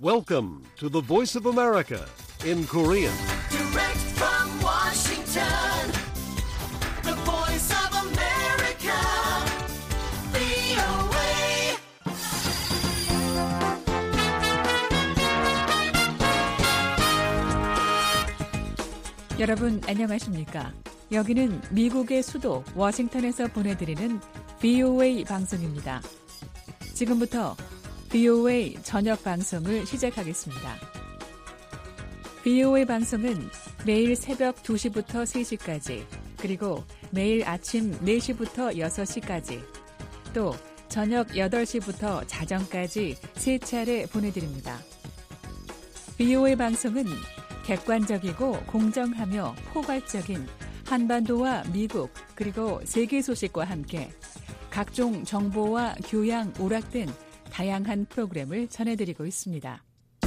Welcome to the Voice of America in Korean. Direct from Washington, the Voice of America, VOA. 여러분 안녕하십니까? 여기는 미국의 수도 워싱턴에서 보내드리는 VOA 방송입니다. 지금부터 VOA 저녁 방송을 시작하겠습니다. VOA 방송은 매일 새벽 2시부터 3시까지, 그리고 매일 아침 4시부터 6시까지, 또 저녁 8시부터 자정까지 3차례 보내드립니다. VOA 방송은 객관적이고 공정하며 포괄적인 한반도와 미국 그리고 세계 소식과 함께 각종 정보와 교양, 오락 등 다양한 프로그램을 전해드리고 있습니다.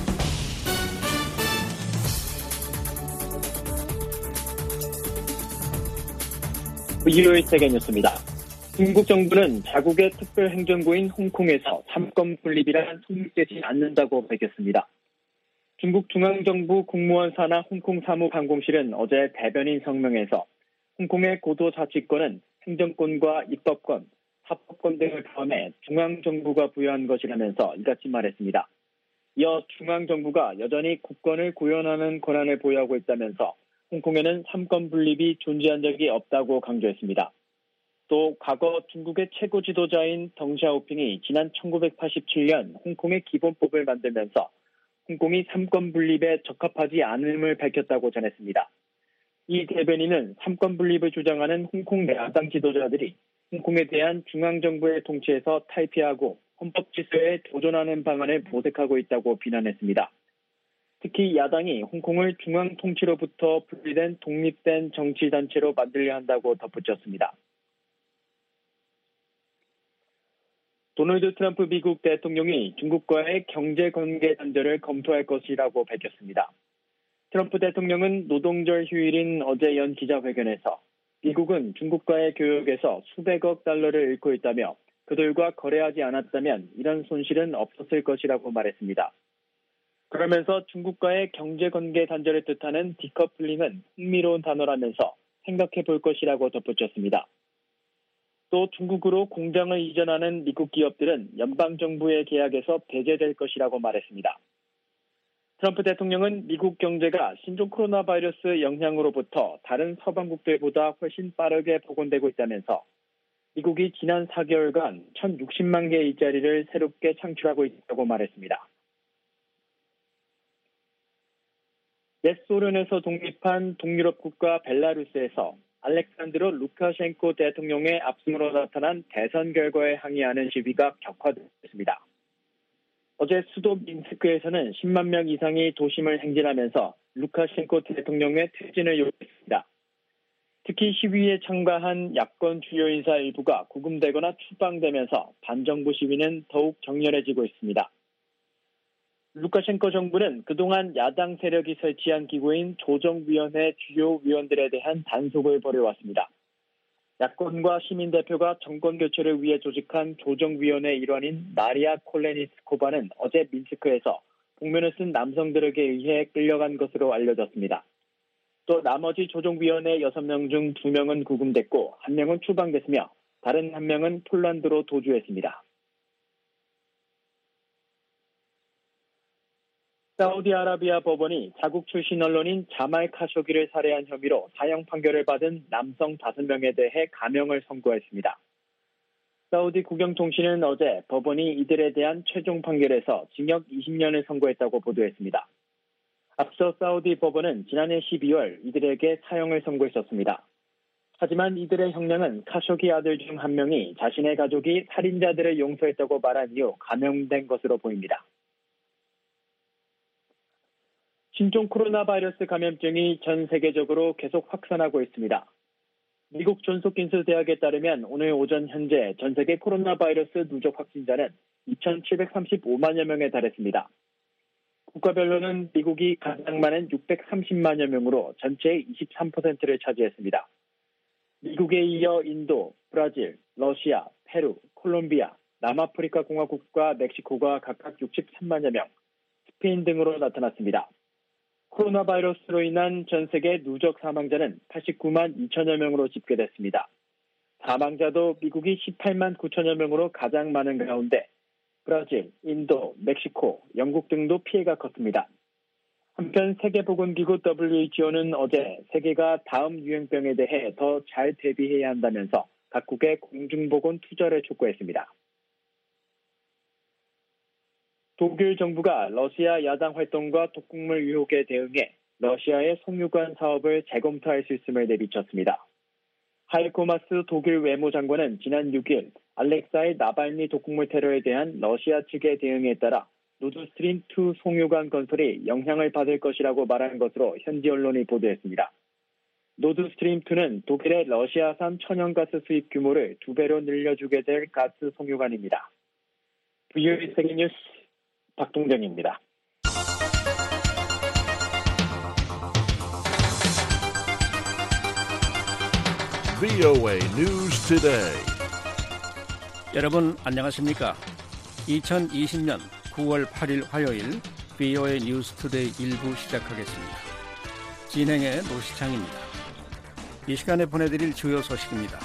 VOA 세계 뉴스입니다. 중국 정부는 자국의 특별행정구인 홍콩에서 삼권 분립이란 손대지 않는다고 밝혔습니다. 중국 중앙정부 공무원 산하 홍콩 사무관공실은 어제 대변인 성명에서 홍콩의 고도자치권은 행정권과 입법권, 사법권 등을 포함해 중앙정부가 부여한 것이라면서 이같이 말했습니다. 이어 중앙정부가 여전히 국권을 구현하는 권한을 보유하고 있다면서 홍콩에는 삼권 분립이 존재한 적이 없다고 강조했습니다. 또 과거 중국의 최고 지도자인 덩샤오핑이 지난 1987년 홍콩의 기본법을 만들면서 홍콩이 삼권 분립에 적합하지 않음을 밝혔다고 전했습니다. 이 대변인은 삼권 분립을 주장하는 홍콩 야당 지도자들이 홍콩에 대한 중앙정부의 통치에서 탈피하고 헌법 질서에 도전하는 방안을 모색하고 있다고 비난했습니다. 특히 야당이 홍콩을 중앙 통치로부터 분리된 독립된 정치단체로 만들려 한다고 덧붙였습니다. 도널드 트럼프 미국 대통령이 중국과의 경제관계 단절을 검토할 것이라고 밝혔습니다. 트럼프 대통령은 노동절 휴일인 어제 연 기자회견에서 미국은 중국과의 교역에서 수백억 달러를 잃고 있다며 그들과 거래하지 않았다면 이런 손실은 없었을 것이라고 말했습니다. 그러면서 중국과의 경제관계 단절을 뜻하는 디커플링은 흥미로운 단어라면서 생각해 볼 것이라고 덧붙였습니다. 또 중국으로 공장을 이전하는 미국 기업들은 연방정부의 계약에서 배제될 것이라고 말했습니다. 트럼프 대통령은 미국 경제가 신종 코로나 바이러스 영향으로부터 다른 서방국들보다 훨씬 빠르게 복원되고 있다면서 미국이 지난 4개월간 1,060만 개의 일자리를 새롭게 창출하고 있다고 말했습니다. 옛 소련에서 독립한 동유럽 국가 벨라루스에서 알렉산드로 루카셴코 대통령의 압승으로 나타난 대선 결과에 항의하는 시위가 격화됐습니다. 어제 수도 민스크에서는 10만 명 이상이 도심을 행진하면서 루카셴코 대통령의 퇴진을 요구했습니다. 특히 시위에 참가한 야권 주요 인사 일부가 구금되거나 추방되면서 반정부 시위는 더욱 격렬해지고 있습니다. 루카셴코 정부는 그동안 야당 세력이 설치한 기구인 조정위원회 주요 위원들에 대한 단속을 벌여왔습니다. 야권과 시민대표가 정권교체를 위해 조직한 조정위원회 일환인 마리아 콜레니스코바는 어제 민스크에서 복면을 쓴 남성들에게 의해 끌려간 것으로 알려졌습니다. 또 나머지 조정위원회 6명 중 2명은 구금됐고 1명은 추방됐으며 다른 1명은 폴란드로 도주했습니다. 사우디아라비아 법원이 자국 출신 언론인 자말 카쇼기를 살해한 혐의로 사형 판결을 받은 남성 5명에 대해 감형을 선고했습니다. 사우디 국영통신은 어제 법원이 이들에 대한 최종 판결에서 징역 20년을 선고했다고 보도했습니다. 앞서 사우디 법원은 지난해 12월 이들에게 사형을 선고했었습니다. 하지만 이들의 형량은 카쇼기 아들 중 1명이 자신의 가족이 살인자들을 용서했다고 말한 이후 감형된 것으로 보입니다. 신종 코로나 바이러스 감염증이 전 세계적으로 계속 확산하고 있습니다. 미국 존스홉킨스 대학에 따르면 오늘 오전 현재 전 세계 코로나 바이러스 누적 확진자는 2,735만여 명에 달했습니다. 국가별로는 미국이 가장 많은 630만여 명으로 전체의 23%를 차지했습니다. 미국에 이어 인도, 브라질, 러시아, 페루, 콜롬비아, 남아프리카 공화국과 멕시코가 각각 63만여 명, 스페인 등으로 나타났습니다. 코로나 바이러스로 인한 전 세계 누적 사망자는 89만 2천여 명으로 집계됐습니다. 사망자도 미국이 18만 9천여 명으로 가장 많은 가운데 브라질, 인도, 멕시코, 영국 등도 피해가 컸습니다. 한편 세계보건기구 WHO는 어제 세계가 다음 유행병에 대해 더 잘 대비해야 한다면서 각국의 공중보건 투자를 촉구했습니다. 독일 정부가 러시아 야당 활동과 독극물 유혹에 대응해 러시아의 송유관 사업을 재검토할 수 있음을 내비쳤습니다. 하이코 마스 독일 외무장관은 지난 6일 알렉사이 나발니 독극물 테러에 대한 러시아 측의 대응에 따라 노드스트림2 송유관 건설이 영향을 받을 것이라고 말한 것으로 현지 언론이 보도했습니다. 노드스트림2는 독일의 러시아산 천연가스 수입 규모를 2배로 늘려주게 될 가스 송유관입니다. VOA 세계뉴스 박동정입니다. VOA News Today. 여러분 안녕하십니까? 2020년 9월 8일 화요일 VOA 뉴스 투데이 1부 시작하겠습니다. 진행의 노시창입니다. 이 시간에 보내드릴 주요 소식입니다.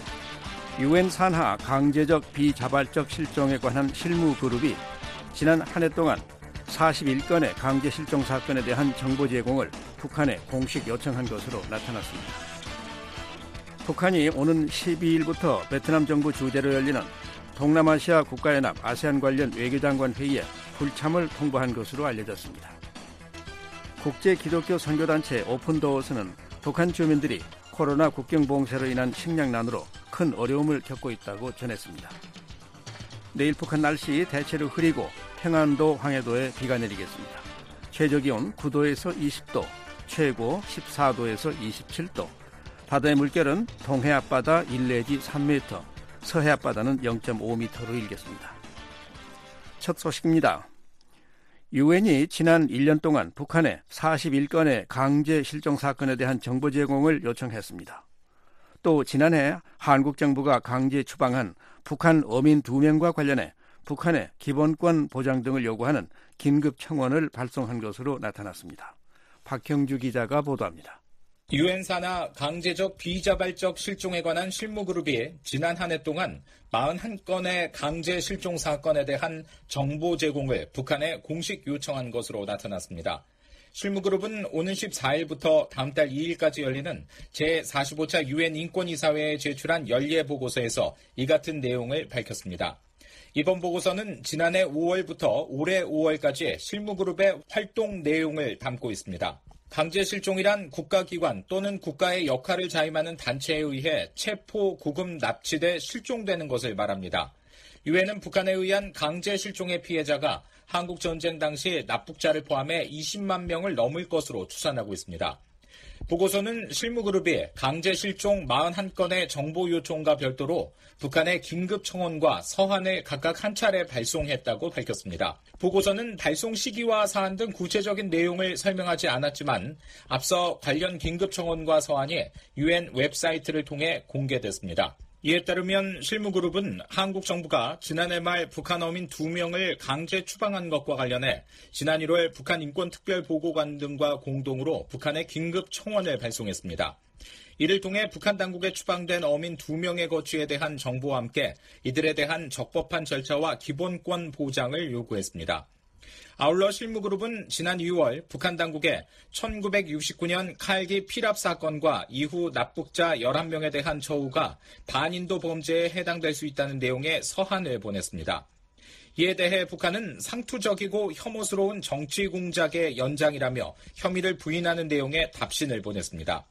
UN 산하 강제적 비자발적 실종에 관한 실무 그룹이 지난 한 해 동안 41건의 강제 실종 사건에 대한 정보 제공을 북한에 공식 요청한 것으로 나타났습니다. 북한이 오는 12일부터 베트남 정부 주재로 열리는 동남아시아 국가연합 아세안 관련 외교장관 회의에 불참을 통보한 것으로 알려졌습니다. 국제기독교 선교단체 오픈도어스는 북한 주민들이 코로나 국경 봉쇄로 인한 식량난으로 큰 어려움을 겪고 있다고 전했습니다. 내일 북한 날씨 대체로 흐리고 평안도, 황해도에 비가 내리겠습니다. 최저기온 9도에서 20도, 최고 14도에서 27도, 바다의 물결은 동해 앞바다 1 내지 3m, 서해 앞바다는 0.5m로 일겠습니다. 첫 소식입니다. 유엔이 지난 1년 동안 북한에 41건의 강제 실종 사건에 대한 정보 제공을 요청했습니다. 또 지난해 한국 정부가 강제 추방한 북한 어민 2명과 관련해 북한의 기본권 보장 등을 요구하는 긴급 청원을 발송한 것으로 나타났습니다. 박형주 기자가 보도합니다. 유엔 산하 강제적 비자발적 실종에 관한 실무그룹이 지난 한 해 동안 41건의 강제 실종 사건에 대한 정보 제공을 북한에 공식 요청한 것으로 나타났습니다. 실무그룹은 오는 14일부터 다음 달 2일까지 열리는 제45차 유엔 인권이사회에 제출한 연례보고서에서 이 같은 내용을 밝혔습니다. 이번 보고서는 지난해 5월부터 올해 5월까지 실무그룹의 활동 내용을 담고 있습니다. 강제 실종이란 국가기관 또는 국가의 역할을 자임하는 단체에 의해 체포, 구금, 납치돼 실종되는 것을 말합니다. 유엔은 북한에 의한 강제 실종의 피해자가 한국 전쟁 당시 납북자를 포함해 20만 명을 넘을 것으로 추산하고 있습니다. 보고서는 실무그룹이 강제 실종 41건의 정보 요청과 별도로 북한의 긴급 청원과 서한을 각각 한 차례 발송했다고 밝혔습니다. 보고서는 발송 시기와 사안 등 구체적인 내용을 설명하지 않았지만 앞서 관련 긴급 청원과 서한이 유엔 웹사이트를 통해 공개됐습니다. 이에 따르면 실무그룹은 한국 정부가 지난해 말 북한 어민 2명을 강제 추방한 것과 관련해 지난 1월 북한 인권특별보고관 등과 공동으로 북한에 긴급 청원을 발송했습니다. 이를 통해 북한 당국에 추방된 어민 2명의 거취에 대한 정보와 함께 이들에 대한 적법한 절차와 기본권 보장을 요구했습니다. 아울러 실무그룹은 지난 2월 북한 당국에 1969년 칼기 피랍 사건과 이후 납북자 11명에 대한 처우가 반인도 범죄에 해당될 수 있다는 내용의 서한을 보냈습니다. 이에 대해 북한은 상투적이고 혐오스러운 정치 공작의 연장이라며 혐의를 부인하는 내용의 답신을 보냈습니다.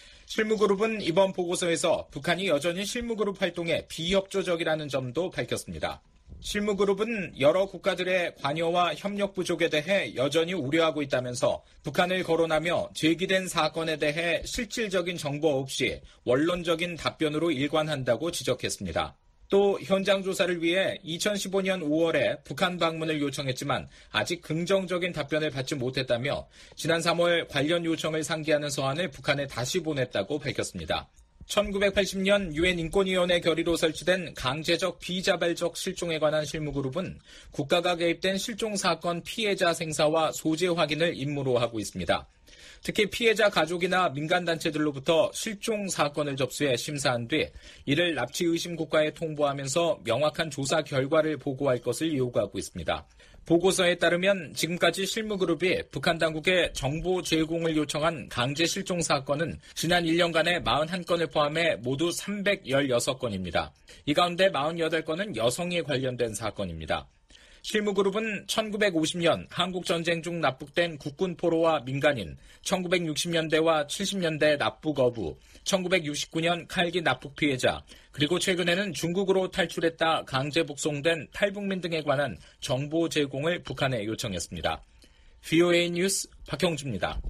실무그룹은 이번 보고서에서 북한이 여전히 실무그룹 활동에 비협조적이라는 점도 밝혔습니다. 실무그룹은 여러 국가들의 관여와 협력 부족에 대해 여전히 우려하고 있다면서 북한을 거론하며 제기된 사건에 대해 실질적인 정보 없이 원론적인 답변으로 일관한다고 지적했습니다. 또 현장 조사를 위해 2015년 5월에 북한 방문을 요청했지만 아직 긍정적인 답변을 받지 못했다며 지난 3월 관련 요청을 상기하는 서한을 북한에 다시 보냈다고 밝혔습니다. 1980년 유엔 인권위원회 결의로 설치된 강제적 비자발적 실종에 관한 실무그룹은 국가가 개입된 실종 사건 피해자 생사와 소재 확인을 임무로 하고 있습니다. 특히 피해자 가족이나 민간단체들로부터 실종 사건을 접수해 심사한 뒤 이를 납치 의심 국가에 통보하면서 명확한 조사 결과를 보고할 것을 요구하고 있습니다. 보고서에 따르면 지금까지 실무그룹이 북한 당국에 정보 제공을 요청한 강제 실종 사건은 지난 1년간에 41건을 포함해 모두 316건입니다. 이 가운데 48건은 여성에 관련된 사건입니다. 실무그룹은 1950년 한국전쟁 중 납북된 국군 포로와 민간인, 1960년대와 70년대 납북 어부, 1969년 칼기 납북 피해자, 그리고 최근에는 중국으로 탈출했다 강제 북송된 탈북민 등에 관한 정보 제공을 북한에 요청했습니다. VOA 뉴스 박형주입니다.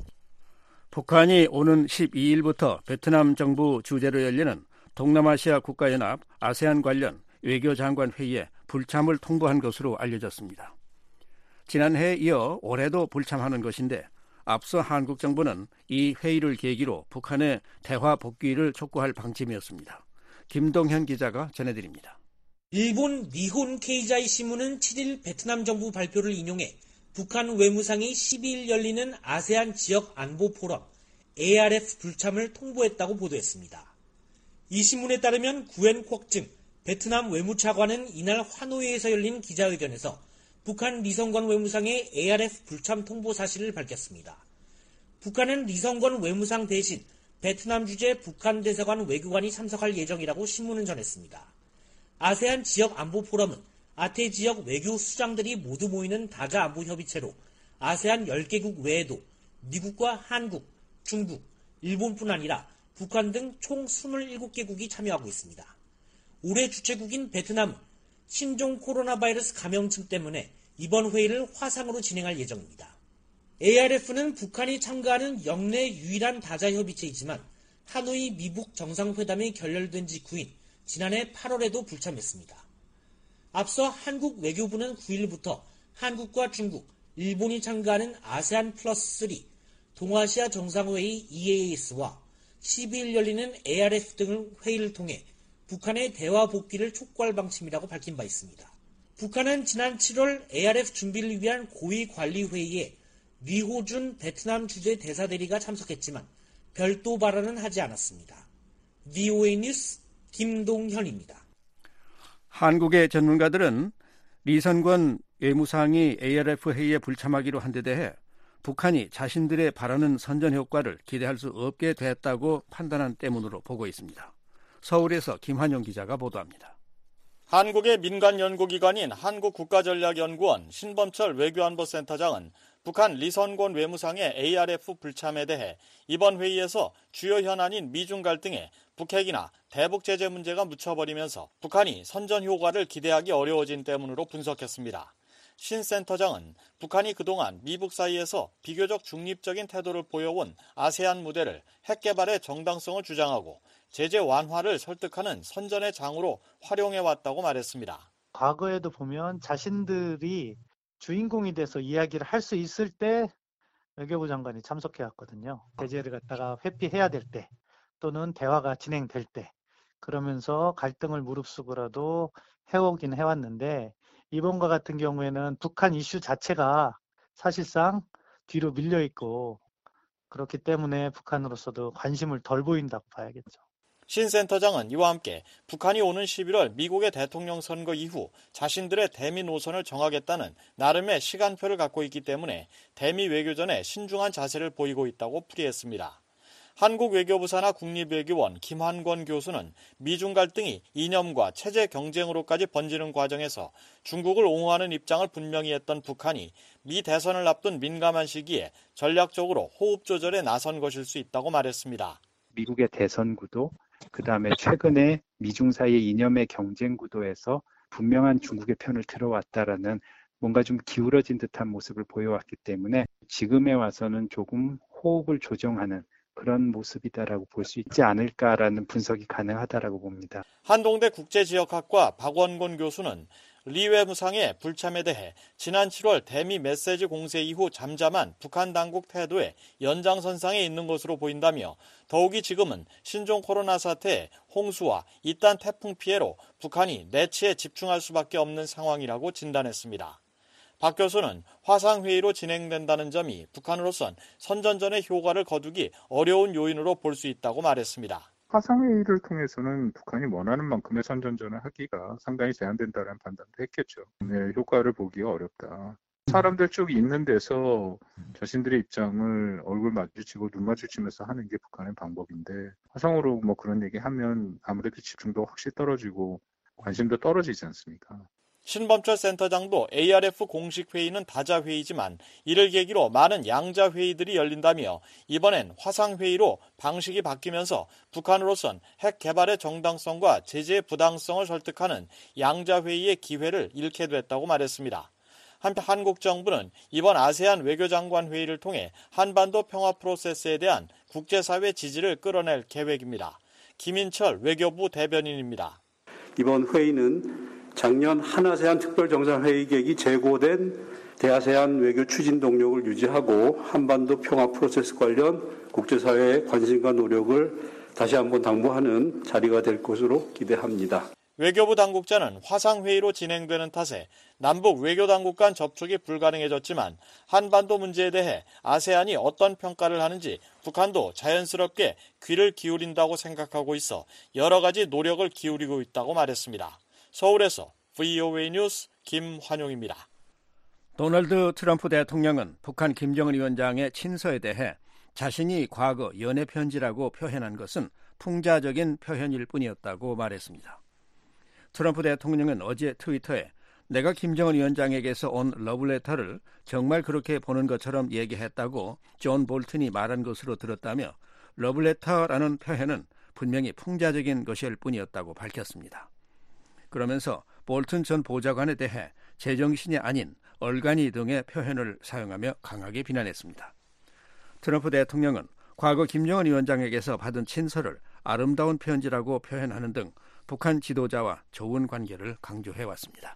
북한이 오는 12일부터 베트남 정부 주재로 열리는 동남아시아 국가연합 아세안 관련 외교장관 회의에 불참을 통보한 것으로 알려졌습니다. 지난해에 이어 올해도 불참하는 것인데 앞서 한국 정부는 이 회의를 계기로 북한의 대화 복귀를 촉구할 방침이었습니다. 김동현 기자가 전해드립니다. 일본 니혼 케이자이 신문은 7일 베트남 정부 발표를 인용해 북한 외무상이 12일 열리는 아세안 지역 안보 포럼 ARF 불참을 통보했다고 보도했습니다. 이 신문에 따르면 구엔 콕증 베트남 외무차관은 이날 하노이에서 열린 기자회견에서 북한 리성건 외무상의 ARF 불참 통보 사실을 밝혔습니다. 북한은 리성건 외무상 대신 베트남 주재 북한 대사관 외교관이 참석할 예정이라고 신문은 전했습니다. 아세안 지역 안보 포럼은 아태 지역 외교 수장들이 모두 모이는 다자 안보 협의체로 아세안 10개국 외에도 미국과 한국, 중국, 일본뿐 아니라 북한 등 총 27개국이 참여하고 있습니다. 올해 주최국인 베트남은 신종 코로나 바이러스 감염증 때문에 이번 회의를 화상으로 진행할 예정입니다. ARF는 북한이 참가하는 역내 유일한 다자협의체이지만 하노이 미북 정상회담이 결렬된 직후인 지난해 8월에도 불참했습니다. 앞서 한국 외교부는 9일부터 한국과 중국, 일본이 참가하는 아세안 플러스 3 동아시아 정상회의 EAS와 12일 열리는 ARF 등을 회의를 통해 북한의 대화 복귀를 촉구할 방침이라고 밝힌 바 있습니다. 북한은 지난 7월 ARF 준비를 위한 고위 관리 회의에 리호준 베트남 주재 대사대리가 참석했지만 별도 발언은 하지 않았습니다. VOA 뉴스 김동현입니다. 한국의 전문가들은 리선권 외무상이 ARF 회의에 불참하기로 한 데 대해 북한이 자신들의 바라는 선전 효과를 기대할 수 없게 됐다고 판단한 때문으로 보고 있습니다. 서울에서 김환용 기자가 보도합니다. 한국의 민간 연구기관인 한국국가전략연구원 신범철 외교안보센터장은 북한 리선권 외무상의 ARF 불참에 대해 이번 회의에서 주요 현안인 미중 갈등에 북핵이나 대북 제재 문제가 묻혀버리면서 북한이 선전 효과를 기대하기 어려워진 때문으로 분석했습니다. 신 센터장은 북한이 그동안 미북 사이에서 비교적 중립적인 태도를 보여온 아세안 무대를 핵 개발의 정당성을 주장하고 제재 완화를 설득하는 선전의 장으로 활용해왔다고 말했습니다. 과거에도 보면 자신들이 주인공이 돼서 이야기를 할 수 있을 때 외교부 장관이 참석해왔거든요. 제재를 갖다가 회피해야 될 때 또는 대화가 진행될 때 그러면서 갈등을 무릅쓰고라도 해오긴 해왔는데 이번과 같은 경우에는 북한 이슈 자체가 사실상 뒤로 밀려있고 그렇기 때문에 북한으로서도 관심을 덜 보인다고 봐야겠죠. 신 센터장은 이와 함께 북한이 오는 11월 미국의 대통령 선거 이후 자신들의 대미 노선을 정하겠다는 나름의 시간표를 갖고 있기 때문에 대미 외교전에 신중한 자세를 보이고 있다고 풀이했습니다. 한국 외교부 산하 국립외교원 김환권 교수는 미중 갈등이 이념과 체제 경쟁으로까지 번지는 과정에서 중국을 옹호하는 입장을 분명히 했던 북한이 미 대선을 앞둔 민감한 시기에 전략적으로 호흡 조절에 나선 것일 수 있다고 말했습니다. 미국의 대선 구도, 그다음에 최근에 미중 사이의 이념의 경쟁 구도에서 분명한 중국의 편을 들어왔다라는 뭔가 좀 기울어진 듯한 모습을 보여왔기 때문에 지금에 와서는 조금 호흡을 조정하는 그런 모습이다라고 볼 수 있지 않을까라는 분석이 가능하다라고 봅니다. 한동대 국제지역학과 박원곤 교수는 리 외무상의 불참에 대해 지난 7월 대미 메시지 공세 이후 잠잠한 북한 당국 태도의 연장선상에 있는 것으로 보인다며 더욱이 지금은 신종 코로나 사태에 홍수와 이딴 태풍 피해로 북한이 내치에 집중할 수밖에 없는 상황이라고 진단했습니다. 박 교수는 화상회의로 진행된다는 점이 북한으로선 선전전의 효과를 거두기 어려운 요인으로 볼 수 있다고 말했습니다. 화상회의를 통해서는 북한이 원하는 만큼의 선전전을 하기가 상당히 제한된다는 판단도 했겠죠. 네, 효과를 보기가 어렵다. 사람들 쭉 있는 데서 자신들의 입장을 얼굴 마주치고 눈 마주치면서 하는 게 북한의 방법인데 화상으로 뭐 그런 얘기하면 아무래도 집중도 확실히 떨어지고 관심도 떨어지지 않습니까? 신범철 센터장도 ARF 공식 회의는 다자 회의지만 이를 계기로 많은 양자 회의들이 열린다며 이번엔 화상 회의로 방식이 바뀌면서 북한으로선 핵 개발의 정당성과 제재의 부당성을 설득하는 양자 회의의 기회를 잃게 됐다고 말했습니다. 한편 한국 정부는 이번 아세안 외교장관 회의를 통해 한반도 평화 프로세스에 대한 국제사회 지지를 끌어낼 계획입니다. 김인철 외교부 대변인입니다. 이번 회의는 작년 한아세안 특별정상회의 계획이 재고된 대아세안 외교 추진 동력을 유지하고 한반도 평화 프로세스 관련 국제사회의 관심과 노력을 다시 한번 당부하는 자리가 될 것으로 기대합니다. 외교부 당국자는 화상회의로 진행되는 탓에 남북 외교당국 간 접촉이 불가능해졌지만 한반도 문제에 대해 아세안이 어떤 평가를 하는지 북한도 자연스럽게 귀를 기울인다고 생각하고 있어 여러 가지 노력을 기울이고 있다고 말했습니다. 서울에서 VOA 뉴스 김환용입니다. 도널드 트럼프 대통령은 북한 김정은 위원장의 친서에 대해 자신이 과거 연애 편지라고 표현한 것은 풍자적인 표현일 뿐이었다고 말했습니다. 트럼프 대통령은 어제 트위터에 내가 김정은 위원장에게서 온 러브레터를 정말 그렇게 보는 것처럼 얘기했다고 존 볼튼이 말한 것으로 들었다며 러브레터라는 표현은 분명히 풍자적인 것일 뿐이었다고 밝혔습니다. 그러면서 볼튼 전 보좌관에 대해 제정신이 아닌 얼간이 등의 표현을 사용하며 강하게 비난했습니다. 트럼프 대통령은 과거 김정은 위원장에게서 받은 친서를 아름다운 편지라고 표현하는 등 북한 지도자와 좋은 관계를 강조해왔습니다.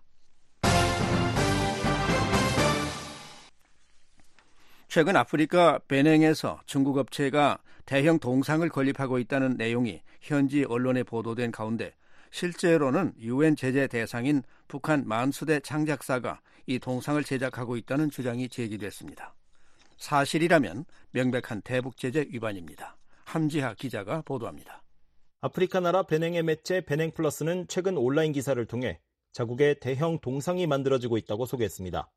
최근 아프리카 베냉에서 중국 업체가 대형 동상을 건립하고 있다는 내용이 현지 언론에 보도된 가운데 실제로는 UN 제재 대상인 북한 만수대 창작사가 이 동상을 제작하고 있다는 주장이 제기됐습니다. 사실이라면 명백한 대북 제재 위반입니다. 함지하 기자가 보도합니다. 아프리카 나라 베냉의 매체 베냉플러스는 최근 온라인 기사를 통해 자국의 대형 동상이 만들어지고 있다고 소개했습니다.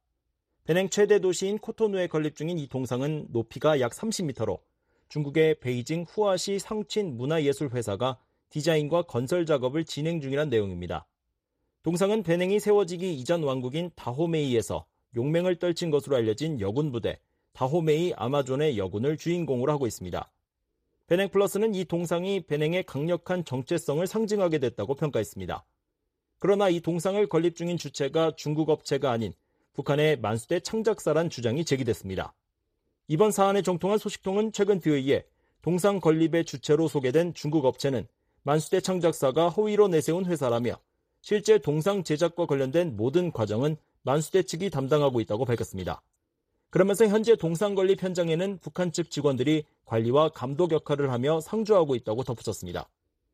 베냉 최대 도시인 코토누에 건립 중인 이 동상은 높이가 약 30m로 중국의 베이징 후아시 상친 문화예술회사가 디자인과 건설 작업을 진행 중이란 내용입니다. 동상은 베냉이 세워지기 이전 왕국인 다호메이에서 용맹을 떨친 것으로 알려진 여군 부대 다호메이 아마존의 여군을 주인공으로 하고 있습니다. 베냉 플러스는 이 동상이 베냉의 강력한 정체성을 상징하게 됐다고 평가했습니다. 그러나 이 동상을 건립 중인 주체가 중국 업체가 아닌 북한의 만수대 창작사란 주장이 제기됐습니다. 이번 사안에 정통한 소식통은 최근 뒤에 동상 건립의 주체로 소개된 중국 업체는 만수대 창작사가 허위로 내세운 회사라며 실제 동상 제작과 관련된 모든 과정은 만수대 측이 담당하고 있다고 밝혔습니다. 그러면서 현재 동상 건립 현장에는 북한 측 직원들이 관리와 감독 역할을 하며 상주하고 있다고 덧붙였습니다.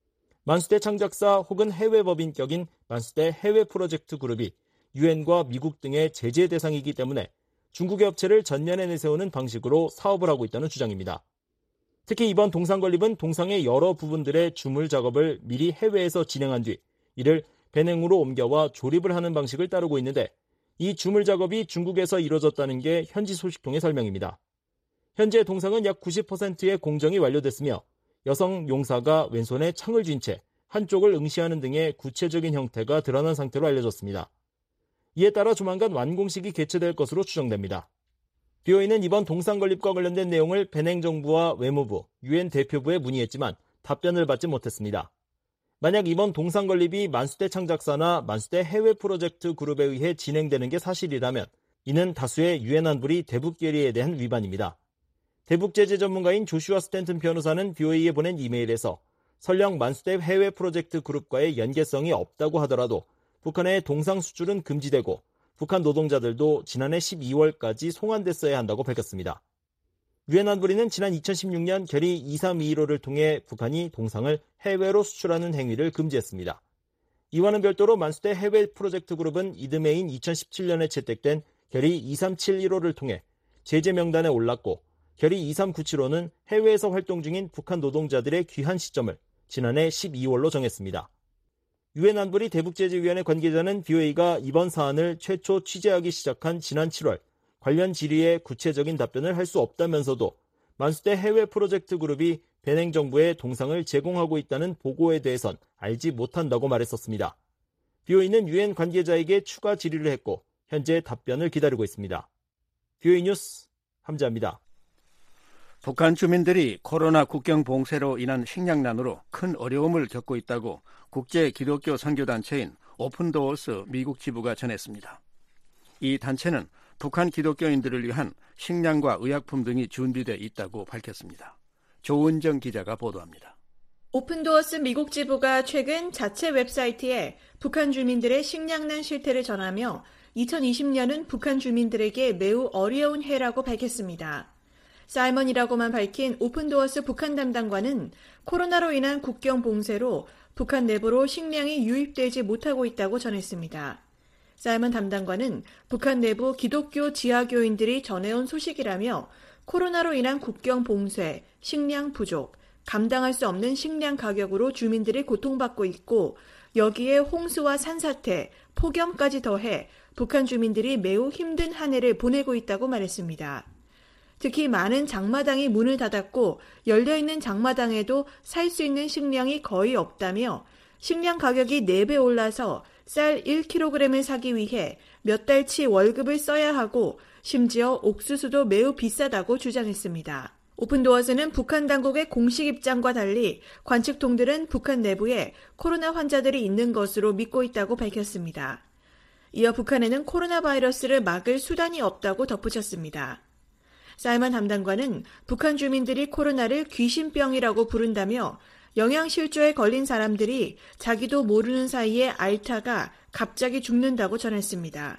만수대 창작사 혹은 해외 법인격인 만수대 해외 프로젝트 그룹이 유엔과 미국 등의 제재 대상이기 때문에 중국의 업체를 전면에 내세우는 방식으로 사업을 하고 있다는 주장입니다. 특히 이번 동상 건립은 동상의 여러 부분들의 주물 작업을 미리 해외에서 진행한 뒤 이를 베냉으로 옮겨와 조립을 하는 방식을 따르고 있는데 이 주물 작업이 중국에서 이루어졌다는 게 현지 소식통의 설명입니다. 현재 동상은 약 90%의 공정이 완료됐으며 여성 용사가 왼손에 창을 쥔 채 한쪽을 응시하는 등의 구체적인 형태가 드러난 상태로 알려졌습니다. 이에 따라 조만간 완공식이 개최될 것으로 추정됩니다. BOA는 이번 동상 건립과 관련된 내용을 베냉 정부와 외무부, UN 대표부에 문의했지만 답변을 받지 못했습니다. 만약 이번 동상 건립이 만수대 창작사나 만수대 해외 프로젝트 그룹에 의해 진행되는 게 사실이라면 이는 다수의 UN 안보리 대북 결의에 대한 위반입니다. 대북 제재 전문가인 조슈아 스탠튼 변호사는 BOA에 보낸 이메일에서 설령 만수대 해외 프로젝트 그룹과의 연계성이 없다고 하더라도 북한의 동상 수출은 금지되고 북한 노동자들도 지난해 12월까지 송환됐어야 한다고 밝혔습니다. 유엔 안보리는 지난 2016년 결의 2321호를 통해 북한이 동상을 해외로 수출하는 행위를 금지했습니다. 이와는 별도로 만수대 해외 프로젝트 그룹은 이듬해인 2017년에 채택된 결의 2371호를 통해 제재 명단에 올랐고 결의 2397호는 해외에서 활동 중인 북한 노동자들의 귀환 시점을 지난해 12월로 정했습니다. 유엔 안보리 대북제재위원회 관계자는 BOA가 이번 사안을 최초 취재하기 시작한 지난 7월 관련 질의에 구체적인 답변을 할 수 없다면서도 만수대 해외 프로젝트 그룹이 베냉 정부에 동상을 제공하고 있다는 보고에 대해선 알지 못한다고 말했었습니다. BOA는 유엔 관계자에게 추가 질의를 했고 현재 답변을 기다리고 있습니다. BOA 뉴스 함자입니다. 북한 주민들이 코로나 국경 봉쇄로 인한 식량난으로 큰 어려움을 겪고 있다고 국제 기독교 선교단체인 오픈도어스 미국 지부가 전했습니다. 이 단체는 북한 기독교인들을 위한 식량과 의약품 등이 준비돼 있다고 밝혔습니다. 조은정 기자가 보도합니다. 오픈도어스 미국 지부가 최근 자체 웹사이트에 북한 주민들의 식량난 실태를 전하며 2020년은 북한 주민들에게 매우 어려운 해라고 밝혔습니다. 사이먼이라고만 밝힌 오픈도어스 북한 담당관은 코로나로 인한 국경 봉쇄로 북한 내부로 식량이 유입되지 못하고 있다고 전했습니다. 사이먼 담당관은 북한 내부 기독교 지하교인들이 전해온 소식이라며 코로나로 인한 국경 봉쇄, 식량 부족, 감당할 수 없는 식량 가격으로 주민들이 고통받고 있고 여기에 홍수와 산사태, 폭염까지 더해 북한 주민들이 매우 힘든 한 해를 보내고 있다고 말했습니다. 특히 많은 장마당이 문을 닫았고 열려있는 장마당에도 살 수 있는 식량이 거의 없다며 식량 가격이 4배 올라서 쌀 1kg을 사기 위해 몇 달치 월급을 써야 하고 심지어 옥수수도 매우 비싸다고 주장했습니다. 오픈도어스는 북한 당국의 공식 입장과 달리 관측통들은 북한 내부에 코로나 환자들이 있는 것으로 믿고 있다고 밝혔습니다. 이어 북한에는 코로나 바이러스를 막을 수단이 없다고 덧붙였습니다. 사이먼 담당관은 북한 주민들이 코로나를 귀신병이라고 부른다며 영양실조에 걸린 사람들이 자기도 모르는 사이에 앓다가 갑자기 죽는다고 전했습니다.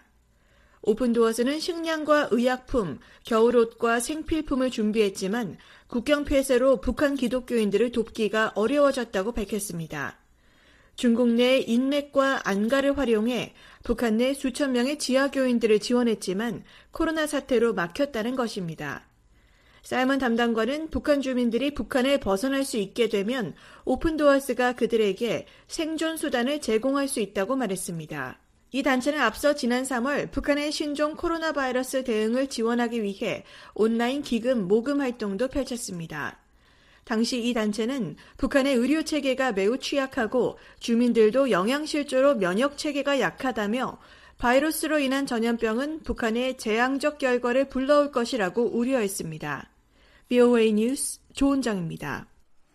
오픈도어스는 식량과 의약품, 겨울옷과 생필품을 준비했지만 국경 폐쇄로 북한 기독교인들을 돕기가 어려워졌다고 밝혔습니다. 중국 내 인맥과 안가를 활용해 북한 내 수천 명의 지하교인들을 지원했지만 코로나 사태로 막혔다는 것입니다. 사이먼 담당관은 북한 주민들이 북한을 벗어날 수 있게 되면 오픈도어스가 그들에게 생존 수단을 제공할 수 있다고 말했습니다. 이 단체는 앞서 지난 3월 북한의 신종 코로나 바이러스 대응을 지원하기 위해 온라인 기금 모금 활동도 펼쳤습니다. 당시 이 단체는 북한의 의료 체계가 매우 취약하고 주민들도 영양실조로 면역 체계가 약하다며 바이러스로 인한 전염병은 북한의 재앙적 결과를 불러올 것이라고 우려했습니다. BOA 뉴스 조은정입니다.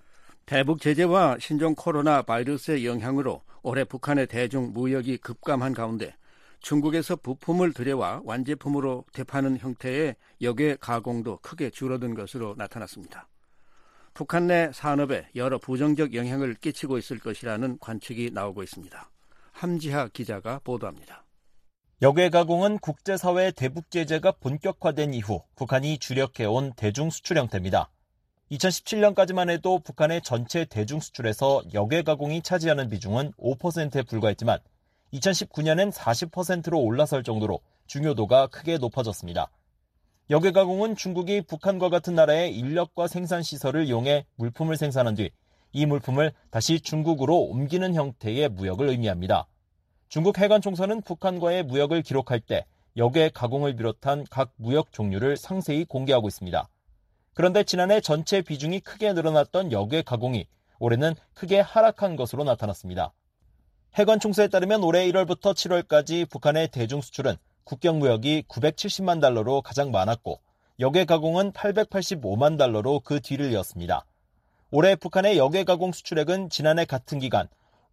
대북 제재와 신종 코로나 바이러스의 영향으로 올해 북한의 대중 무역이 급감한 가운데 중국에서 부품을 들여와 완제품으로 되파는 형태의 역외 가공도 크게 줄어든 것으로 나타났습니다. 북한 내 산업에 여러 부정적 영향을 끼치고 있을 것이라는 관측이 나오고 있습니다. 함지하 기자가 보도합니다. 역외 가공은 국제사회의 대북 제재가 본격화된 이후 북한이 주력해온 대중 수출 형태입니다. 2017년까지만 해도 북한의 전체 대중 수출에서 역외 가공이 차지하는 비중은 5%에 불과했지만 2019년엔 40%로 올라설 정도로 중요도가 크게 높아졌습니다. 역외 가공은 중국이 북한과 같은 나라의 인력과 생산시설을 이용해 물품을 생산한 뒤 이 물품을 다시 중국으로 옮기는 형태의 무역을 의미합니다. 중국 해관총서는 북한과의 무역을 기록할 때 역외 가공을 비롯한 각 무역 종류를 상세히 공개하고 있습니다. 그런데 지난해 전체 비중이 크게 늘어났던 역외 가공이 올해는 크게 하락한 것으로 나타났습니다. 해관총서에 따르면 올해 1월부터 7월까지 북한의 대중 수출은 국경 무역이 970만 달러로 가장 많았고 역외 가공은 885만 달러로 그 뒤를 이었습니다. 올해 북한의 역외 가공 수출액은 지난해 같은 기간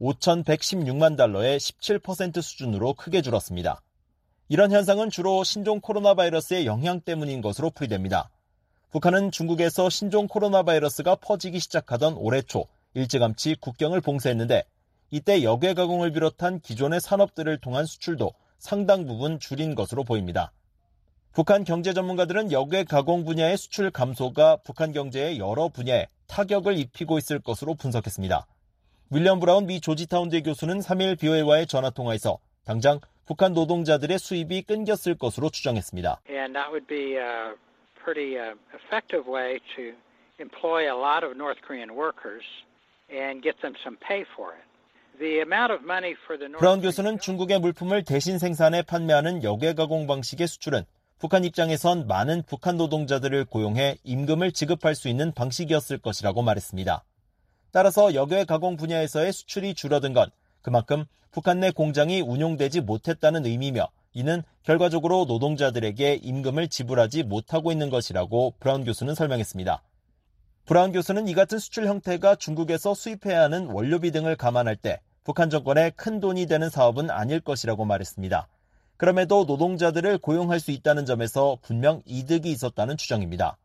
5,116만 달러의 17% 수준으로 크게 줄었습니다. 이런 현상은 주로 신종 코로나 바이러스의 영향 때문인 것으로 풀이됩니다. 북한은 중국에서 신종 코로나 바이러스가 퍼지기 시작하던 올해 초 일찌감치 국경을 봉쇄했는데 이때 역외 가공을 비롯한 기존의 산업들을 통한 수출도 상당 부분 줄인 것으로 보입니다. 북한 경제 전문가들은 역외 가공 분야의 수출 감소가 북한 경제의 여러 분야에 타격을 입히고 있을 것으로 분석했습니다. 윌리엄 브라운 미 조지타운대 교수는 3일 BOA와의 전화통화에서 당장 북한 노동자들의 수입이 끊겼을 것으로 추정했습니다. And that would be a pretty effective way to employ a lot of North Korean workers and get them some pay for it. 브라운 교수는 중국의 물품을 대신 생산해 판매하는 역외 가공 방식의 수출은 북한 입장에선 많은 북한 노동자들을 고용해 임금을 지급할 수 있는 방식이었을 것이라고 말했습니다. 따라서 역외 가공 분야에서의 수출이 줄어든 건 그만큼 북한 내 공장이 운용되지 못했다는 의미며 이는 결과적으로 노동자들에게 임금을 지불하지 못하고 있는 것이라고 브라운 교수는 설명했습니다. 브라운 교수는 이 같은 수출 형태가 중국에서 수입해야 하는 원료비 등을 감안할 때 북한 정권에 큰 돈이 되는 사업은 아닐 것이라고 말했습니다. 그럼에도 노동자들을 고용할 수 있다는 점에서 분명 이득이 있었다는 추정입니다.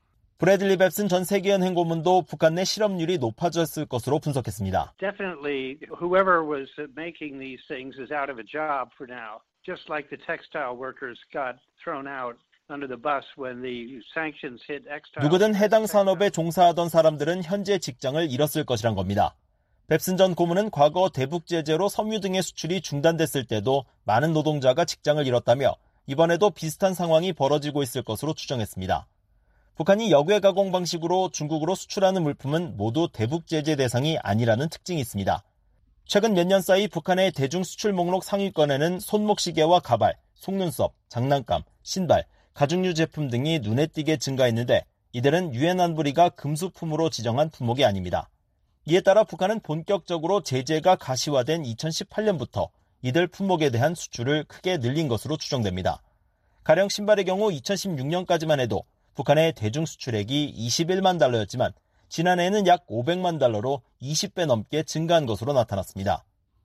브래들리 뱁슨 전 세계연 행고문도 북한 내 실업률이 높아졌을 것으로 분석했습니다. Definitely, whoever was making these things is out of a job for now. Just like the textile workers got thrown out under the bus when the sanctions hit textile. 누구든 해당 산업에 종사하던 사람들은 현재 직장을 잃었을 것이란 겁니다. 뱁슨 전 고문은 과거 대북 제재로 섬유 등의 수출이 중단됐을 때도 많은 노동자가 직장을 잃었다며 이번에도 비슷한 상황이 벌어지고 있을 것으로 추정했습니다. 북한이 역외 가공 방식으로 중국으로 수출하는 물품은 모두 대북 제재 대상이 아니라는 특징이 있습니다. 최근 몇 년 사이 북한의 대중 수출 목록 상위권에는 손목시계와 가발, 속눈썹, 장난감, 신발, 가죽류 제품 등이 눈에 띄게 증가했는데 이들은 유엔 안보리가 금수품으로 지정한 품목이 아닙니다. 이에 따라 북한은 본격적으로 제재가 가시화된 2018년부터 이들 품목에 대한 수출을 크게 늘린 것으로 추정됩니다. 가령 신발의 경우 2016년까지만 해도 북한의 대중 수출액이 21만 달러였지만 지난해에는 약 500만 달러로 20배 넘게 증가한 것으로 나타났습니다.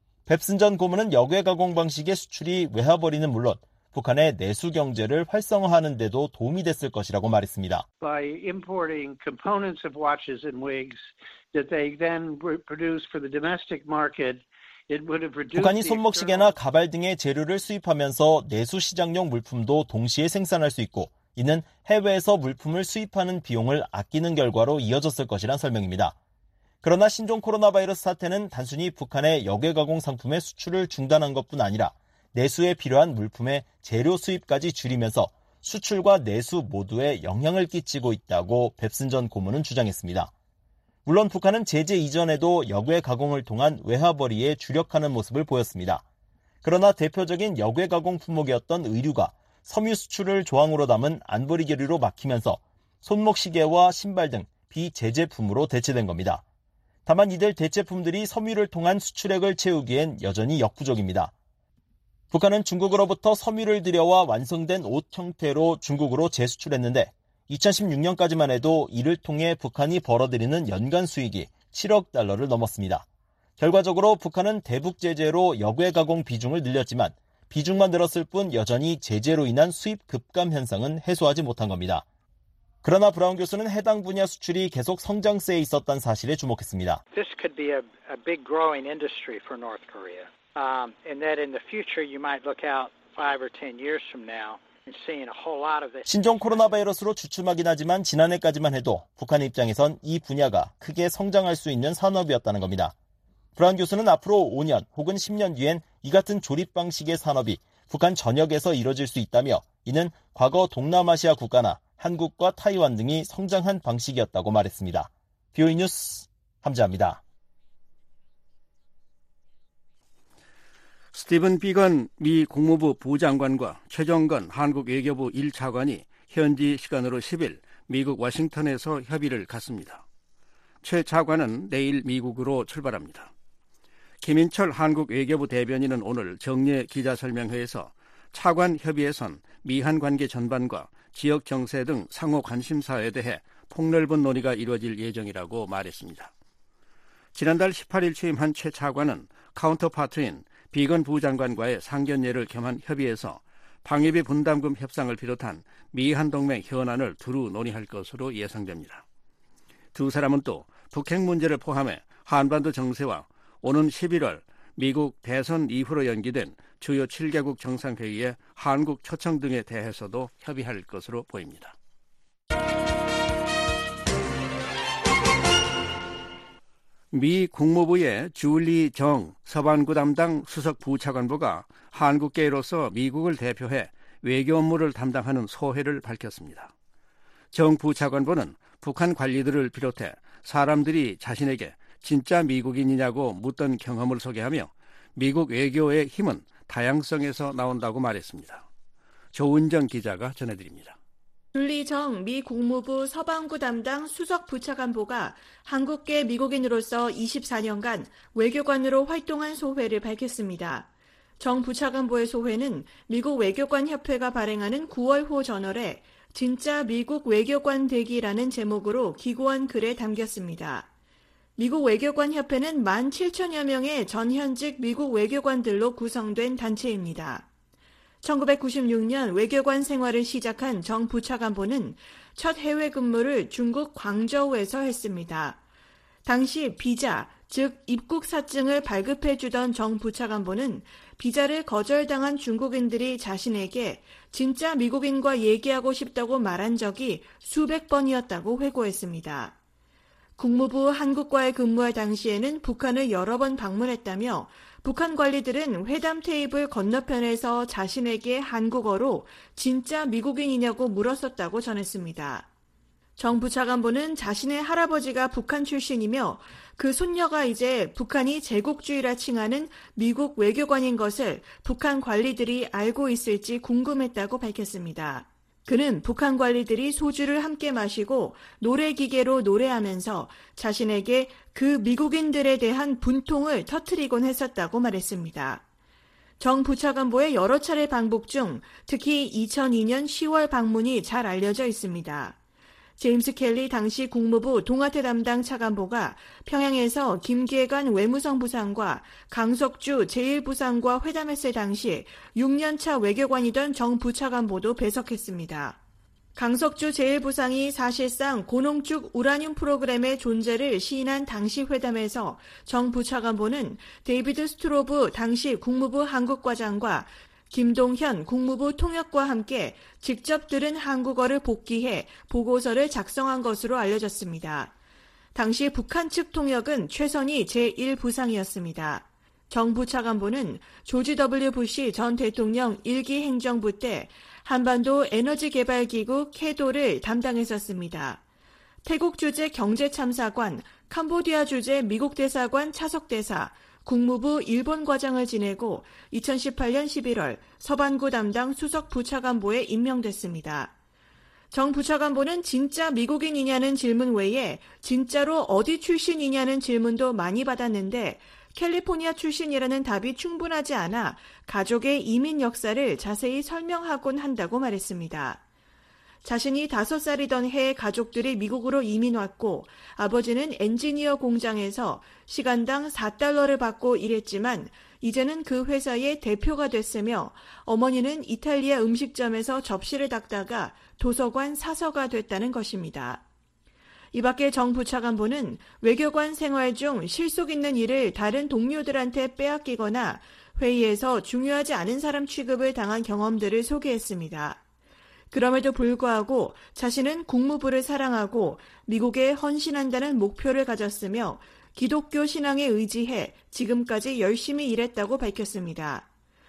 뱁슨 전 고문은 역외 가공 방식의 수출이 외화벌이는 물론 북한의 내수 경제를 활성화하는 데도 도움이 됐을 것이라고 말했습니다. By importing components of watches and wigs that they then produce for the domestic market, it would have reduced. 북한이 손목시계나 가발 등의 재료를 수입하면서 내수 시장용 물품도 동시에 생산할 수 있고 이는 해외에서 물품을 수입하는 비용을 아끼는 결과로 이어졌을 것이란 설명입니다. 그러나 신종 코로나 바이러스 사태는 단순히 북한의 역외 가공 상품의 수출을 중단한 것뿐 아니라 내수에 필요한 물품의 재료 수입까지 줄이면서 수출과 내수 모두에 영향을 끼치고 있다고 뱁슨 전 고문은 주장했습니다. 물론 북한은 제재 이전에도 역외 가공을 통한 외화벌이에 주력하는 모습을 보였습니다. 그러나 대표적인 역외 가공 품목이었던 의류가 섬유 수출을 조항으로 담은 안보리 계류로 막히면서 손목시계와 신발 등 비제재품으로 대체된 겁니다. 다만 이들 대체품들이 섬유를 통한 수출액을 채우기엔 여전히 역부족입니다. 북한은 중국으로부터 섬유를 들여와 완성된 옷 형태로 중국으로 재수출했는데 2016년까지만 해도 이를 통해 북한이 벌어들이는 연간 수익이 7억 달러를 넘었습니다. 결과적으로 북한은 대북 제재로 역외 가공 비중을 늘렸지만 비중만 늘었을 뿐 여전히 제재로 인한 수입 급감 현상은 해소하지 못한 겁니다. 그러나 브라운 교수는 해당 분야 수출이 계속 성장세에 있었다는 사실에 주목했습니다. This could be a big growing industry for North Korea. And that in the future you might look out 5 or 10 years from now and seeing a whole lot of this. 신종 코로나 바이러스로 주춤하긴 하지만 지난해까지만 해도 북한 입장에선 이 분야가 크게 성장할 수 있는 산업이었다는 겁니다. 브라운 교수는 앞으로 5년 혹은 10년 뒤엔 이 같은 조립 방식의 산업이 북한 전역에서 이뤄질 수 있다며 이는 과거 동남아시아 국가나 한국과 타이완 등이 성장한 방식이었다고 말했습니다. BOE 뉴스 함재합니다. 스티븐 비건 미 국무부 부장관과 최정건 한국 외교부 1차관이 현지 시간으로 10일 미국 워싱턴에서 협의를 갖습니다. 최 차관은 내일 미국으로 출발합니다. 김인철 한국 외교부 대변인은 오늘 정례 기자설명회에서 차관 협의에선 미한 관계 전반과 지역 정세 등 상호 관심사에 대해 폭넓은 논의가 이루어질 예정이라고 말했습니다. 지난달 18일 취임한 최 차관은 카운터파트인 비건 부장관과의 상견례를 겸한 협의에서 방위비 분담금 협상을 비롯한 미한 동맹 현안을 두루 논의할 것으로 예상됩니다. 두 사람은 또 북핵 문제를 포함해 한반도 정세와 오는 11월 미국 대선 이후로 연기된 주요 7개국 정상회의의 한국 초청 등에 대해서도 협의할 것으로 보입니다. 미 국무부의 줄리 정 서반구 담당 수석 부차관보가 한국계로서 미국을 대표해 외교 업무를 담당하는 소회를 밝혔습니다. 정 부차관보는 북한 관리들을 비롯해 사람들이 자신에게 진짜 미국인이냐고 묻던 경험을 소개하며 미국 외교의 힘은 다양성에서 나온다고 말했습니다. 조은정 기자가 전해드립니다. 줄리 정 미 국무부 서반구 담당 수석 부차관보가 한국계 미국인으로서 24년간 외교관으로 활동한 소회를 밝혔습니다. 정 부차관보의 소회는 미국 외교관 협회가 발행하는 9월호 저널에 진짜 미국 외교관 되기라는 제목으로 기고한 글에 담겼습니다. 미국 외교관 협회는 17,000여 명의 전현직 미국 외교관들로 구성된 단체입니다. 1996년 외교관 생활을 시작한 정 부차관보는 첫 해외 근무를 중국 광저우에서 했습니다. 당시 비자, 즉 입국 사증을 발급해주던 정 부차관보는 비자를 거절당한 중국인들이 자신에게 진짜 미국인과 얘기하고 싶다고 말한 적이 수백 번이었다고 회고했습니다. 국무부 한국과에 근무할 당시에는 북한을 여러 번 방문했다며 북한 관리들은 회담 테이블 건너편에서 자신에게 한국어로 진짜 미국인이냐고 물었었다고 전했습니다. 정 부차관보는 자신의 할아버지가 북한 출신이며 그 손녀가 이제 북한이 제국주의라 칭하는 미국 외교관인 것을 북한 관리들이 알고 있을지 궁금했다고 밝혔습니다. 그는 북한 관리들이 소주를 함께 마시고 노래기계로 노래하면서 자신에게 그 미국인들에 대한 분통을 터뜨리곤 했었다고 말했습니다. 정 부차관보의 여러 차례 방북 중 특히 2002년 10월 방문이 잘 알려져 있습니다. 제임스 켈리 당시 국무부 동아태 담당 차관보가 평양에서 김계관 외무성 부상과 강석주 제1부상과 회담했을 당시 6년차 외교관이던 정 부차관보도 배석했습니다. 강석주 제1부상이 사실상 고농축 우라늄 프로그램의 존재를 시인한 당시 회담에서 정 부차관보는 데이비드 스트로브 당시 국무부 한국과장과 김동현 국무부 통역과 함께 직접 들은 한국어를 복기해 보고서를 작성한 것으로 알려졌습니다. 당시 북한 측 통역은 최선희 제1부상이었습니다. 정 부차관보는 조지 W. 부시 전 대통령 1기 행정부 때 한반도 에너지개발기구 캐도를 담당했었습니다. 태국 주재 경제참사관, 캄보디아 주재 미국 대사관 차석대사, 국무부 일본 과장을 지내고 2018년 11월 서반구 담당 수석 부차관보에 임명됐습니다. 정 부차관보는 진짜 미국인이냐는 질문 외에 진짜로 어디 출신이냐는 질문도 많이 받았는데 캘리포니아 출신이라는 답이 충분하지 않아 가족의 이민 역사를 자세히 설명하곤 한다고 말했습니다. 자신이 5살이던 해에 가족들이 미국으로 이민 왔고 아버지는 엔지니어 공장에서 시간당 $4를 받고 일했지만 이제는 그 회사의 대표가 됐으며 어머니는 이탈리아 음식점에서 접시를 닦다가 도서관 사서가 됐다는 것입니다. 이 밖에 정 부차관보는 외교관 생활 중 실속 있는 일을 다른 동료들한테 빼앗기거나 회의에서 중요하지 않은 사람 취급을 당한 경험들을 소개했습니다. 그럼에도 불구하고 자신은 국무부를 사랑하고 미국에 헌신한다는 목표를 가졌으며 기독교 신앙에 의지해 지금까지 열심히 일했다고 밝혔습니다.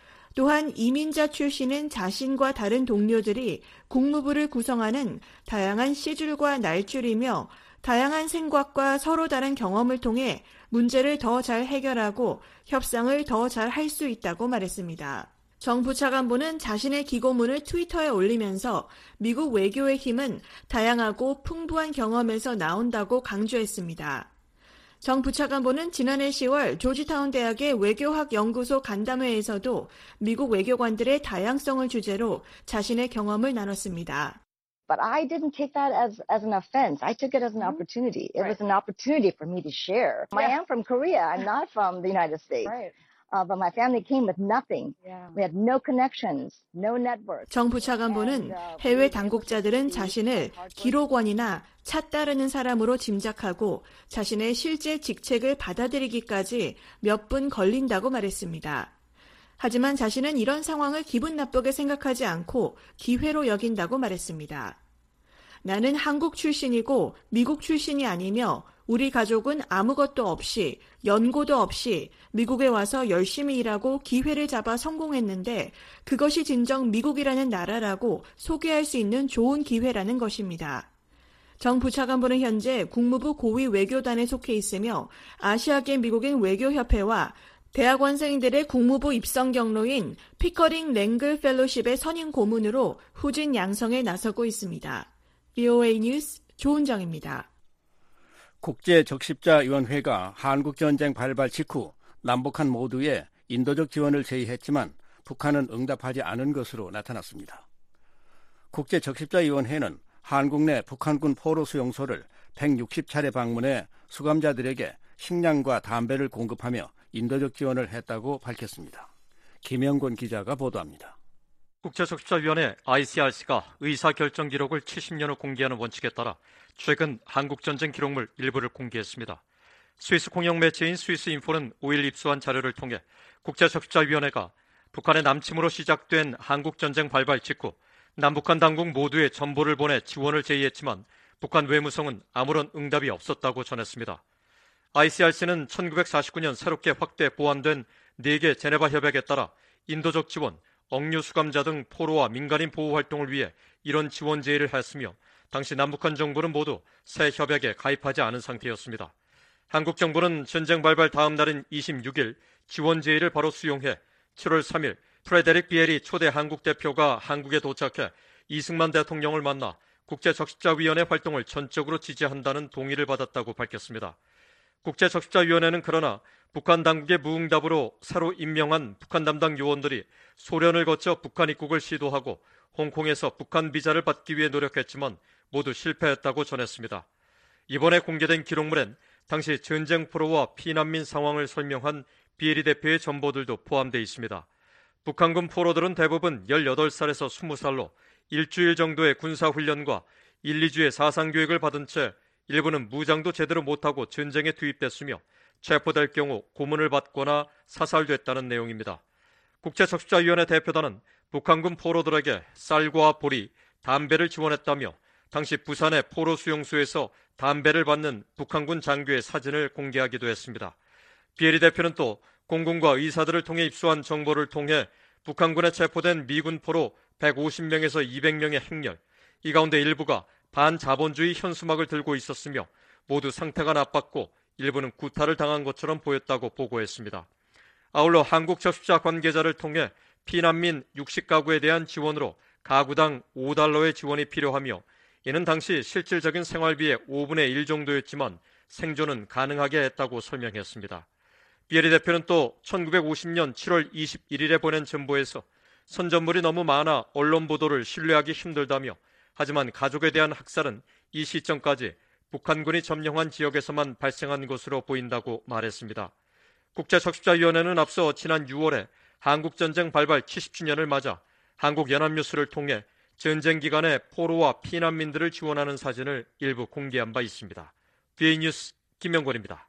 또한 이민자 출신인 자신과 다른 동료들이 국무부를 구성하는 다양한 씨줄과 날줄이며 다양한 생각과 서로 다른 경험을 통해 문제를 더 잘 해결하고 협상을 더 잘 할 수 있다고 말했습니다. 정 부차관보는 자신의 기고문을 트위터에 올리면서 미국 외교의 힘은 다양하고 풍부한 경험에서 나온다고 강조했습니다. 정 부차관보는 지난해 10월 조지타운 대학의 외교학 연구소 간담회에서도 미국 외교관들의 다양성을 주제로 자신의 경험을 나눴습니다. But I didn't take that as an offense. I took it as an opportunity. It was an opportunity for me to share. I am from Korea. I'm not from the United States. But my family came with nothing. We had no connections, no network. 정 부차관보는 해외 당국자들은 자신을 기록원이나 차 따르는 사람으로 짐작하고 자신의 실제 직책을 받아들이기까지 몇 분 걸린다고 말했습니다. 하지만 자신은 이런 상황을 기분 나쁘게 생각하지 않고 기회로 여긴다고 말했습니다. 나는 한국 출신이고 미국 출신이 아니며 우리 가족은 아무것도 없이 연고도 없이 미국에 와서 열심히 일하고 기회를 잡아 성공했는데 그것이 진정 미국이라는 나라라고 소개할 수 있는 좋은 기회라는 것입니다. 정 부차관보는 현재 국무부 고위 외교단에 속해 있으며 아시아계 미국인 외교협회와 대학원생들의 국무부 입성 경로인 피커링 랭글 펠로십의 선임 고문으로 후진 양성에 나서고 있습니다. VOA 뉴스 조은정입니다. 국제적십자위원회가 한국전쟁 발발 직후 남북한 모두에 인도적 지원을 제의했지만 북한은 응답하지 않은 것으로 나타났습니다. 국제적십자위원회는 한국 내 북한군 포로 수용소를 160차례 방문해 수감자들에게 식량과 담배를 공급하며 인도적 지원을 했다고 밝혔습니다. 김영권 기자가 보도합니다. 국제적십자위원회 ICRC가 의사결정 기록을 70년 후 공개하는 원칙에 따라 최근 한국전쟁 기록물 일부를 공개했습니다. 스위스 공영 매체인 스위스인포는 5일 입수한 자료를 통해 국제적십자위원회가 북한의 남침으로 시작된 한국전쟁 발발 직후 남북한 당국 모두에 전보를 보내 지원을 제의했지만 북한 외무성은 아무런 응답이 없었다고 전했습니다. ICRC는 1949년 새롭게 확대 보완된 4개 제네바 협약에 따라 인도적 지원, 억류 수감자 등 포로와 민간인 보호 활동을 위해 이런 지원 제의를 했으며 당시 남북한 정부는 모두 새 협약에 가입하지 않은 상태였습니다. 한국 정부는 전쟁 발발 다음 날인 26일 지원 제의를 바로 수용해 7월 3일 프레데릭 비에리 초대 한국 대표가 한국에 도착해 이승만 대통령을 만나 국제적십자위원회 활동을 전적으로 지지한다는 동의를 받았다고 밝혔습니다. 국제적십자위원회는 그러나 북한 당국의 무응답으로 새로 임명한 북한 담당 요원들이 소련을 거쳐 북한 입국을 시도하고 홍콩에서 북한 비자를 받기 위해 노력했지만 모두 실패했다고 전했습니다. 이번에 공개된 기록물엔 당시 전쟁 포로와 피난민 상황을 설명한 비에리 대표의 전보들도 포함되어 있습니다. 북한군 포로들은 대부분 18살에서 20살로 일주일 정도의 군사훈련과 1, 2주의 사상교육을 받은 채 일부는 무장도 제대로 못하고 전쟁에 투입됐으며 체포될 경우 고문을 받거나 사살됐다는 내용입니다. 국제적십자위원회 대표단은 북한군 포로들에게 쌀과 보리, 담배를 지원했다며 당시 부산의 포로 수용소에서 담배를 받는 북한군 장교의 사진을 공개하기도 했습니다. 비에리 대표는 또 공군과 의사들을 통해 입수한 정보를 통해 북한군에 체포된 미군 포로 150명에서 200명의 행렬, 이 가운데 일부가 반자본주의 현수막을 들고 있었으며 모두 상태가 나빴고 일부는 구타를 당한 것처럼 보였다고 보고했습니다. 아울러 한국적십자 관계자를 통해 피난민 60가구에 대한 지원으로 가구당 $5의 지원이 필요하며 이는 당시 실질적인 생활비의 5분의 1 정도였지만 생존은 가능하게 했다고 설명했습니다. 비에리 대표는 또 1950년 7월 21일에 보낸 전보에서 선전물이 너무 많아 언론 보도를 신뢰하기 힘들다며 하지만 가족에 대한 학살은 이 시점까지 북한군이 점령한 지역에서만 발생한 것으로 보인다고 말했습니다. 국제적십자위원회는 앞서 지난 6월에 한국전쟁 발발 70주년을 맞아 한국연합뉴스를 통해 전쟁 기간에 포로와 피난민들을 지원하는 사진을 일부 공개한 바 있습니다. VOA 뉴스 김명권입니다.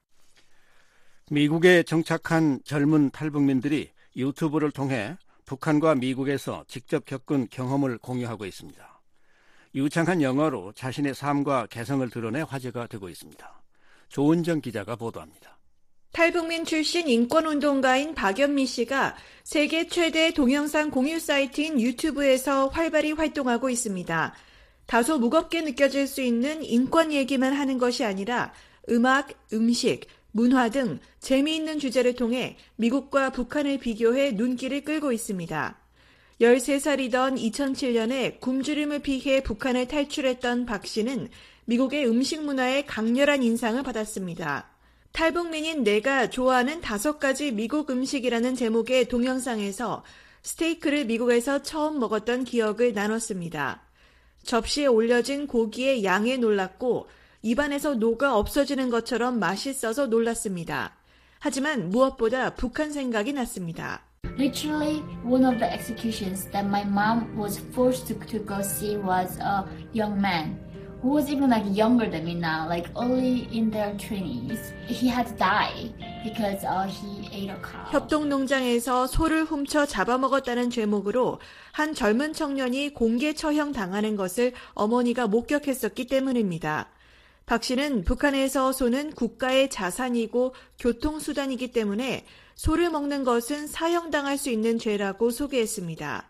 미국에 정착한 젊은 탈북민들이 유튜브를 통해 북한과 미국에서 직접 겪은 경험을 공유하고 있습니다. 유창한 영어로 자신의 삶과 개성을 드러내 화제가 되고 있습니다. 조은정 기자가 보도합니다. 탈북민 출신 인권운동가인 박연미 씨가 세계 최대 동영상 공유 사이트인 유튜브에서 활발히 활동하고 있습니다. 다소 무겁게 느껴질 수 있는 인권 얘기만 하는 것이 아니라 음악, 음식, 문화 등 재미있는 주제를 통해 미국과 북한을 비교해 눈길을 끌고 있습니다. 13살이던 2007년에 굶주림을 피해 북한을 탈출했던 박 씨는 미국의 음식 문화에 강렬한 인상을 받았습니다. 탈북민인 내가 좋아하는 5가지 미국 음식이라는 제목의 동영상에서 스테이크를 미국에서 처음 먹었던 기억을 나눴습니다. 접시에 올려진 고기의 양에 놀랐고 입안에서 녹아 없어지는 것처럼 맛있어서 놀랐습니다. 하지만 무엇보다 북한 생각이 났습니다. Literally, one of the executions that my mom was forced to go see was a young man who was even like younger than me now, like early in their 20s. He had to die because he ate a cow. 협동농장에서 소를 훔쳐 잡아먹었다는 죄목으로 한 젊은 청년이 공개 처형 당하는 것을 어머니가 목격했었기 때문입니다. 박 씨는 북한에서 소는 국가의 자산이고 교통수단이기 때문에 소를 먹는 것은 사형당할 수 있는 죄라고 소개했습니다.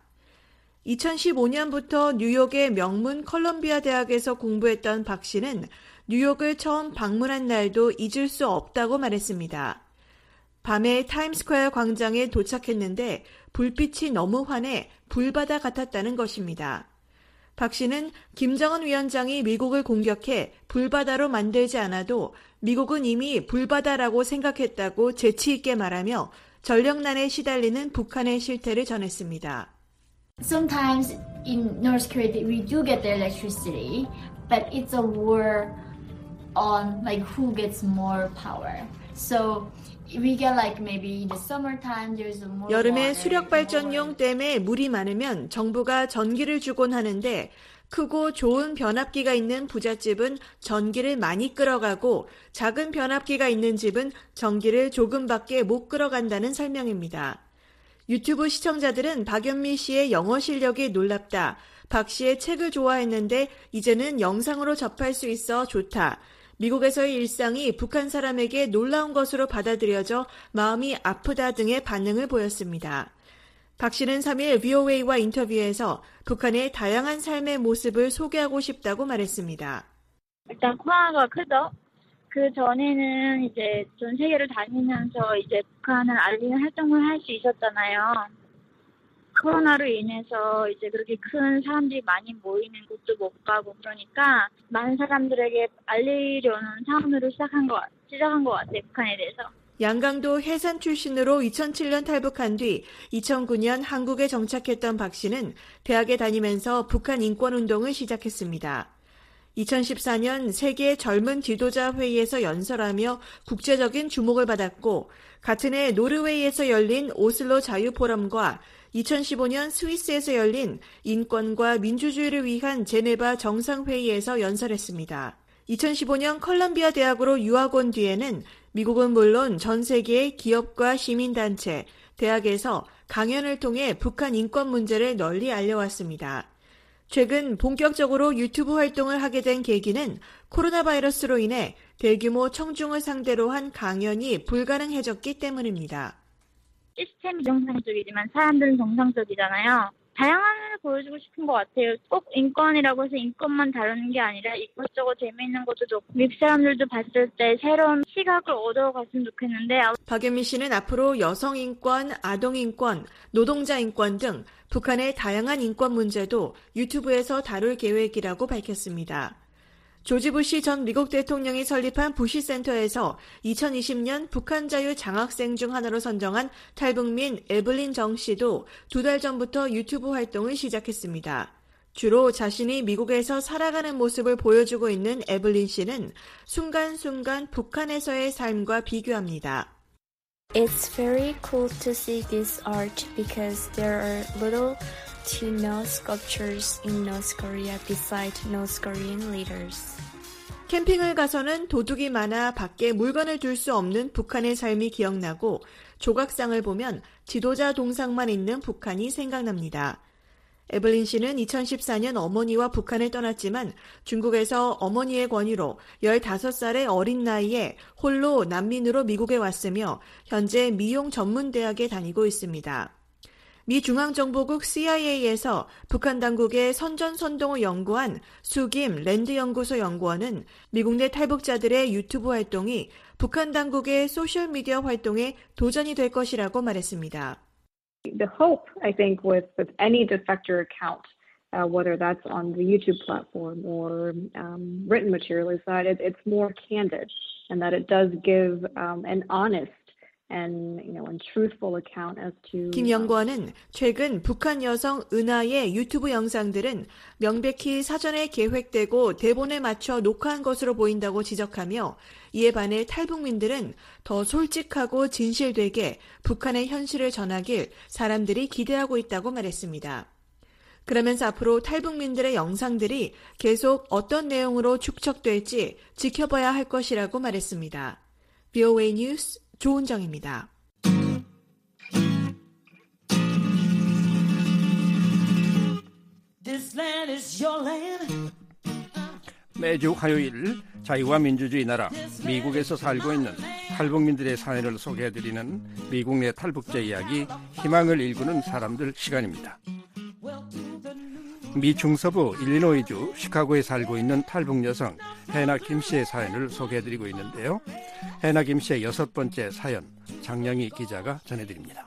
2015년부터 뉴욕의 명문 컬럼비아 대학에서 공부했던 박 씨는 뉴욕을 처음 방문한 날도 잊을 수 없다고 말했습니다. 밤에 타임스퀘어 광장에 도착했는데 불빛이 너무 환해 불바다 같았다는 것입니다. 박 씨는 김정은 위원장이 미국을 공격해 불바다로 만들지 않아도 미국은 이미 불바다라고 생각했다고 재치 있게 말하며 전력난에 시달리는 북한의 실태를 전했습니다. Sometimes in North Korea we do get the electricity, but it's a war on like who gets more power. So we get like maybe in the summertime there's more 여름에 수력 발전용 댐에 물이 많으면 정부가 전기를 주곤 하는데 크고 좋은 변압기가 있는 부잣집은 전기를 많이 끌어가고 작은 변압기가 있는 집은 전기를 조금밖에 못 끌어간다는 설명입니다. 유튜브 시청자들은 박연미 씨의 영어 실력이 놀랍다. 박 씨의 책을 좋아했는데 이제는 영상으로 접할 수 있어 좋다. 미국에서의 일상이 북한 사람에게 놀라운 것으로 받아들여져 마음이 아프다 등의 반응을 보였습니다. 박 씨는 3일 VOA와 인터뷰에서 북한의 다양한 삶의 모습을 소개하고 싶다고 말했습니다. 일단 코로나가 크죠. 그 전에는 이제 전 세계를 다니면서 이제 북한을 알리는 활동을 할 수 있었잖아요. 코로나로 인해서 이제 그렇게 큰 사람들이 많이 모이는 곳도 못 가고 그러니까 많은 사람들에게 알리려는 차원으로 시작한 것 같아요, 북한에 대해서. 양강도 해산 출신으로 2007년 탈북한 뒤 2009년 한국에 정착했던 박 씨는 대학에 다니면서 북한 인권운동을 시작했습니다. 2014년 세계 젊은 지도자 회의에서 연설하며 국제적인 주목을 받았고 같은 해 노르웨이에서 열린 오슬로 자유포럼과 2015년 스위스에서 열린 인권과 민주주의를 위한 제네바 정상회의에서 연설했습니다. 2015년 컬럼비아 대학으로 유학 온 뒤에는 미국은 물론 전 세계의 기업과 시민단체, 대학에서 강연을 통해 북한 인권 문제를 널리 알려왔습니다. 최근 본격적으로 유튜브 활동을 하게 된 계기는 코로나 바이러스로 인해 대규모 청중을 상대로 한 강연이 불가능해졌기 때문입니다. 시스템이 정상적이지만 사람들은 정상적이잖아요. 다양함을 보여주고 싶은 것 같아요. 꼭 인권이라고 해서 인권만 다루는 게 아니라 이것저것 재미있는 것도 좋고 미국 사람들도 봤을 때 새로운 시각을 얻어갔으면 좋겠는데. 박연미 씨는 앞으로 여성 인권, 아동 인권, 노동자 인권 등 북한의 다양한 인권 문제도 유튜브에서 다룰 계획이라고 밝혔습니다. 조지 부시 전 미국 대통령이 설립한 부시 센터에서 2020년 북한 자유 장학생 중 하나로 선정한 탈북민 에블린 정 씨도 2달 전부터 유튜브 활동을 시작했습니다. 주로 자신이 미국에서 살아가는 모습을 보여주고 있는 에블린 씨는 순간순간 북한에서의 삶과 비교합니다. It's very cool to see this art because there are little to no sculptures in North Korea beside North Korean leaders. 캠핑을 가서는 도둑이 많아 밖에 물건을 둘 수 없는 북한의 삶이 기억나고 조각상을 보면 지도자 동상만 있는 북한이 생각납니다. 에블린 씨는 2014년 어머니와 북한을 떠났지만 중국에서 어머니의 권유로 15살의 어린 나이에 홀로 난민으로 미국에 왔으며 현재 미용 전문대학에 다니고 있습니다. 미 중앙정보국 CIA에서 북한 당국의 선전선동을 연구한 수김 랜드연구소 연구원은 미국 내 탈북자들의 유튜브 활동이 북한 당국의 소셜미디어 활동에 도전이 될 것이라고 말했습니다. The hope, I think, with any defector account, whether that's on the YouTube platform or written material, is that it's more candid and that it does give an honest and truthful account as to. 김 연구원은 최근 북한 여성 은하의 유튜브 영상들은 명백히 사전에 계획되고 대본에 맞춰 녹화한 것으로 보인다고 지적하며 이에 반해 탈북민들은 더 솔직하고 진실되게 북한의 현실을 전하길 사람들이 기대하고 있다고 말했습니다. 그러면서 앞으로 탈북민들의 영상들이 계속 어떤 내용으로 축적될지 지켜봐야 할 것이라고 말했습니다. VOA 뉴스 조은정입니다. 매주 화요일 자유와 민주주의 나라 미국에서 살고 있는 탈북민들의 사연을 소개해드리는 미국 내 탈북자 이야기 희망을 일구는 사람들 시간입니다. 미 중서부 일리노이주 시카고에 살고 있는 탈북 여성 해나 김 씨의 사연을 소개해드리고 있는데요. 해나 김 씨의 6번째 사연 장영희 기자가 전해드립니다.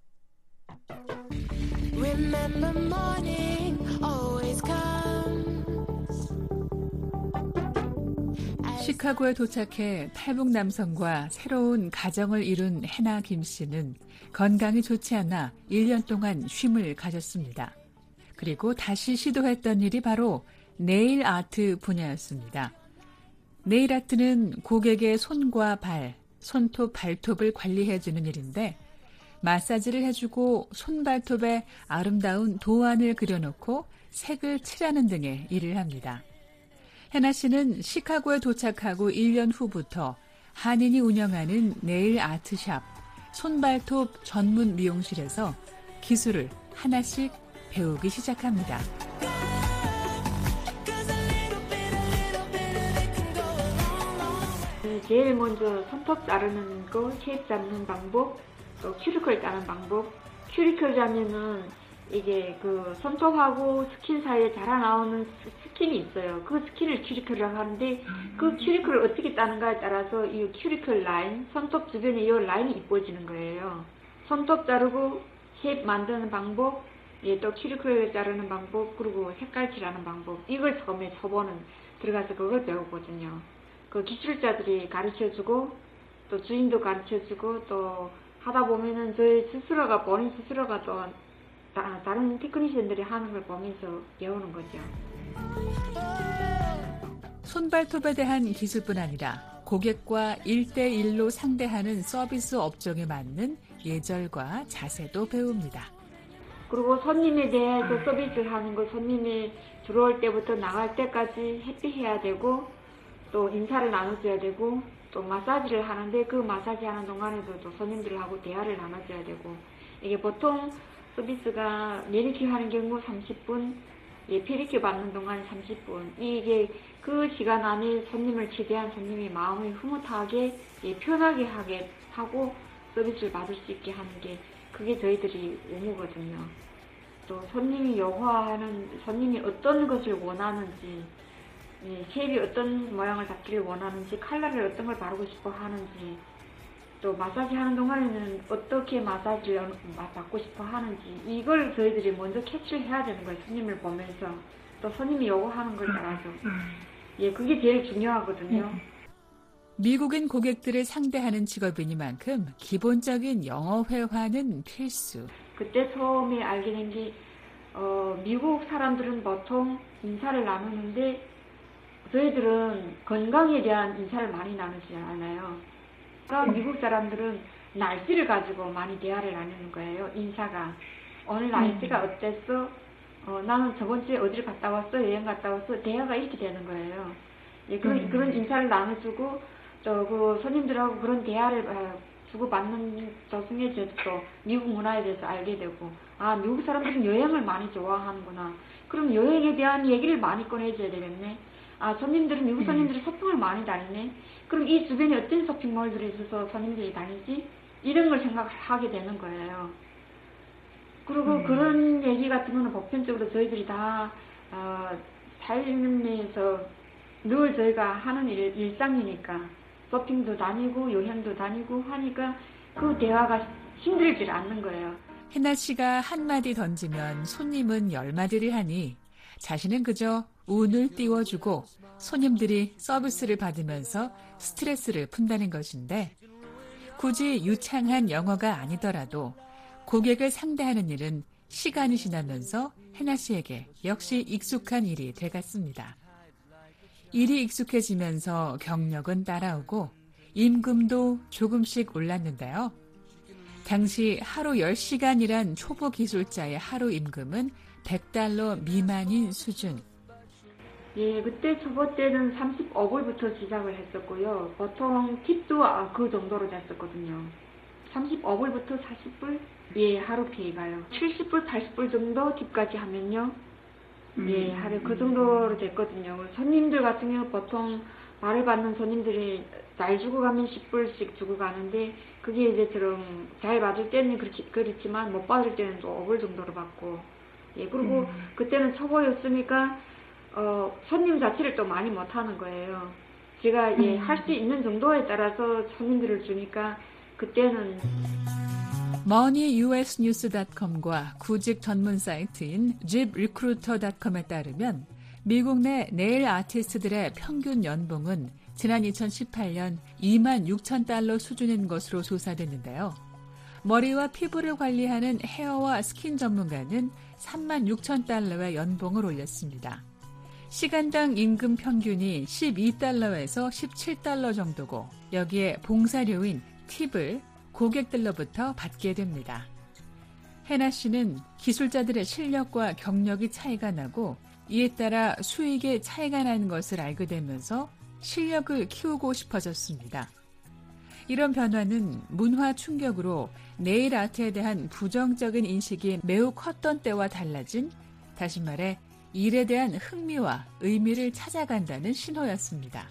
시카고에 도착해 탈북 남성과 새로운 가정을 이룬 해나 김 씨는 건강이 좋지 않아 1년 동안 쉼을 가졌습니다. 그리고 다시 시도했던 일이 바로 네일 아트 분야였습니다. 네일 아트는 고객의 손과 발, 손톱, 발톱을 관리해주는 일인데 마사지를 해주고 손발톱에 아름다운 도안을 그려놓고 색을 칠하는 등의 일을 합니다. 해나 씨는 시카고에 도착하고 1년 후부터 한인이 운영하는 네일 아트샵, 손발톱 전문 미용실에서 기술을 하나씩 배우기 시작합니다. 제일 먼저 손톱 자르는 거, 쉐입 잡는 방법, 또 큐리클 짜는 방법. 큐리클 자면은 이게 그 손톱하고 스킨 사이에 자라나오는 스킨이 있어요. 그 스킨을 큐리클이라고 하는데 그 큐리클을 어떻게 짜는가에 따라서 이 큐리클 라인, 손톱 주변에 이 라인이 이뻐지는 거예요. 손톱 자르고 쉐입 만드는 방법, 또 큐리클을 자르는 방법, 그리고 색깔 칠하는 방법. 이걸 처음에 초보는 들어가서 그걸 배우거든요. 그 기술자들이 가르쳐주고 또 주인도 가르쳐주고 또 하다 보면은 저희 스스로가 본인 스스로가 또 다른 테크니션들이 하는 걸 보면서 배우는 거죠. 손발톱에 대한 기술뿐 아니라 고객과 1대1로 상대하는 서비스 업종에 맞는 예절과 자세도 배웁니다. 그리고 손님에 대해서 서비스를 하는 거, 손님이 들어올 때부터 나갈 때까지 해피해야 되고 또 인사를 나눠줘야 되고 또 마사지를 하는데 그 마사지 하는 동안에도 또 손님들하고 대화를 나눠줘야 되고 이게 보통 서비스가 매니큐어 하는 경우 30분, 페디큐어 받는 동안 30분. 이게 그 시간 안에 손님을 치대한 손님이 마음을 흐뭇하게 편하게 하게 하고 서비스를 받을 수 있게 하는 게 그게 저희들이 의무거든요. 또 손님이 요구하는 손님이 어떤 것을 원하는지, 쉐입이 어떤 모양을 잡기를 원하는지, 컬러를 어떤 걸 바르고 싶어 하는지, 또 마사지 하는 동안에는 어떻게 마사지를 받고 싶어 하는지 이걸 저희들이 먼저 캐치를 해야 되는 거예요. 손님을 보면서 또 손님이 요구하는 걸 따라서 그게 제일 중요하거든요. 미국인 고객들을 상대하는 직업이니만큼 기본적인 영어 회화는 필수. 그때 처음에 알게 된 게 미국 사람들은 보통 인사를 나누는데 저희들은 건강에 대한 인사를 많이 나누지 않아요. 미국 사람들은 날씨를 가지고 많이 대화를 나누는 거예요. 인사가. 오늘 날씨가 어땠어? 나는 저번 주에 어디를 갔다 왔어? 여행 갔다 왔어? 대화가 이렇게 되는 거예요. 그런 인사를 나눠주고 또 그 손님들하고 그런 대화를 주고받는 도중에 저도 또 미국 문화에 대해서 알게 되고 미국 사람들은 여행을 많이 좋아하는구나. 그럼 여행에 대한 얘기를 많이 꺼내줘야 되겠네. 손님들은 미국 손님들이 쇼핑을 많이 다니네. 그럼 이 주변에 어떤 쇼핑몰들이 있어서 손님들이 다니지? 이런 걸 생각하게 되는 거예요. 그리고 그런 얘기 같은 거는 보편적으로 저희들이 다 삶에서 늘 저희가 하는 일상이니까 쇼핑도 다니고 여행도 다니고 하니까 그 대화가 힘들지 않는 거예요. 해나 씨가 한마디 던지면 손님은 10마디를 하니 자신은 그저 운을 띄워주고 손님들이 서비스를 받으면서 스트레스를 푼다는 것인데 굳이 유창한 영어가 아니더라도 고객을 상대하는 일은 시간이 지나면서 해나 씨에게 역시 익숙한 일이 돼갔습니다. 일이 익숙해지면서 경력은 따라오고 임금도 조금씩 올랐는데요. 당시 하루 10시간이란 초보 기술자의 하루 임금은 $100 미만인 수준. 예, 그때 초보 때는 35불부터 시작을 했었고요. 보통 팁도 그 정도로 됐었거든요. 35불부터 40불? 예, 하루 피해가요. 70불, 80불 정도 팁까지 하면요. 예, 하루 그 정도로 됐거든요. 손님들 같은 경우 보통 말을 받는 손님들이 잘 주고 가면 10불씩 주고 가는데 그게 이제 좀 잘 받을 때는 그렇지만 못 받을 때는 또 5불 정도로 받고 예, 그리고 그때는 초보였으니까 손님 자체를 또 많이 못 하는 거예요. 제가 예, 할 수 있는 정도에 따라서 손님들을 주니까 그때는 moneyusnews.com과 구직 전문 사이트인 ziprecruiter.com에 따르면 미국 내 네일 아티스트들의 평균 연봉은 지난 2018년 $26,000 수준인 것으로 조사됐는데요. 머리와 피부를 관리하는 헤어와 스킨 전문가는 $36,000의 연봉을 올렸습니다. 시간당 임금 평균이 $12에서 $17 정도고 여기에 봉사료인 팁을 고객들로부터 받게 됩니다. 해나 씨는 기술자들의 실력과 경력이 차이가 나고 이에 따라 수익에 차이가 나는 것을 알게 되면서 실력을 키우고 싶어졌습니다. 이런 변화는 문화 충격으로 네일 아트에 대한 부정적인 인식이 매우 컸던 때와 달라진, 다시 말해 일에 대한 흥미와 의미를 찾아간다는 신호였습니다.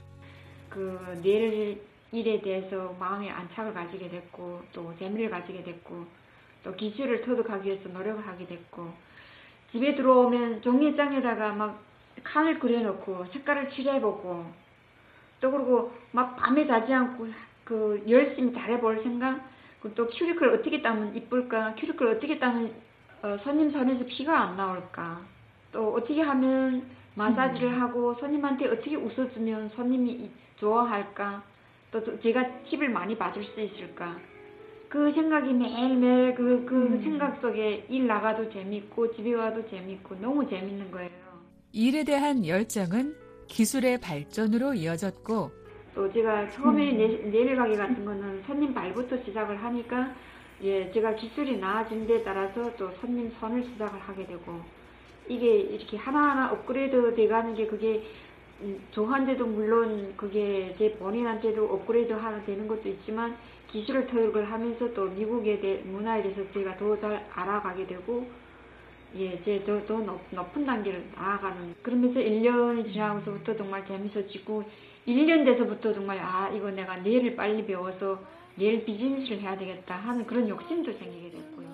네일 일에 대해서 마음의 안착을 가지게 됐고 또 재미를 가지게 됐고 또 기술을 터득하기 위해서 노력을 하게 됐고 집에 들어오면 종이장에다가 막 칸을 그려놓고 색깔을 칠해보고 또 그리고 막 밤에 자지 않고 열심히 잘해볼 생각 또 큐리클 어떻게 따면 이쁠까 큐리클 어떻게 따면 손님 손에서 피가 안 나올까 또 어떻게 하면 마사지를 하고 손님한테 어떻게 웃어주면 손님이 좋아할까 또 제가 팁을 많이 받을 수 있을까 그 생각이 매일매일 그 생각 속에 일 나가도 재밌고 집에 와도 재밌고 너무 재밌는 거예요. 일에 대한 열정은 기술의 발전으로 이어졌고 또 제가 처음에 네일 가게 같은 거는 손님 발부터 시작을 하니까 예 제가 기술이 나아진 데 따라서 또 손님 손을 시작을 하게 되고 이게 이렇게 하나하나 업그레이드 돼가는 게 그게 저한테도 물론 그게 제 본인한테도 업그레이드 하나 되는 것도 있지만 기술을 터득을 하면서 또 미국의 문화에 대해서 제가 더 잘 알아가게 되고 예, 이제 더 높은 단계를 나아가는 그러면서 1년이 지나고서부터 정말 재밌어지고 1년 돼서부터 정말 이거 내가 네일을 빨리 배워서 네일 비즈니스를 해야 되겠다 하는 그런 욕심도 생기게 됐고요.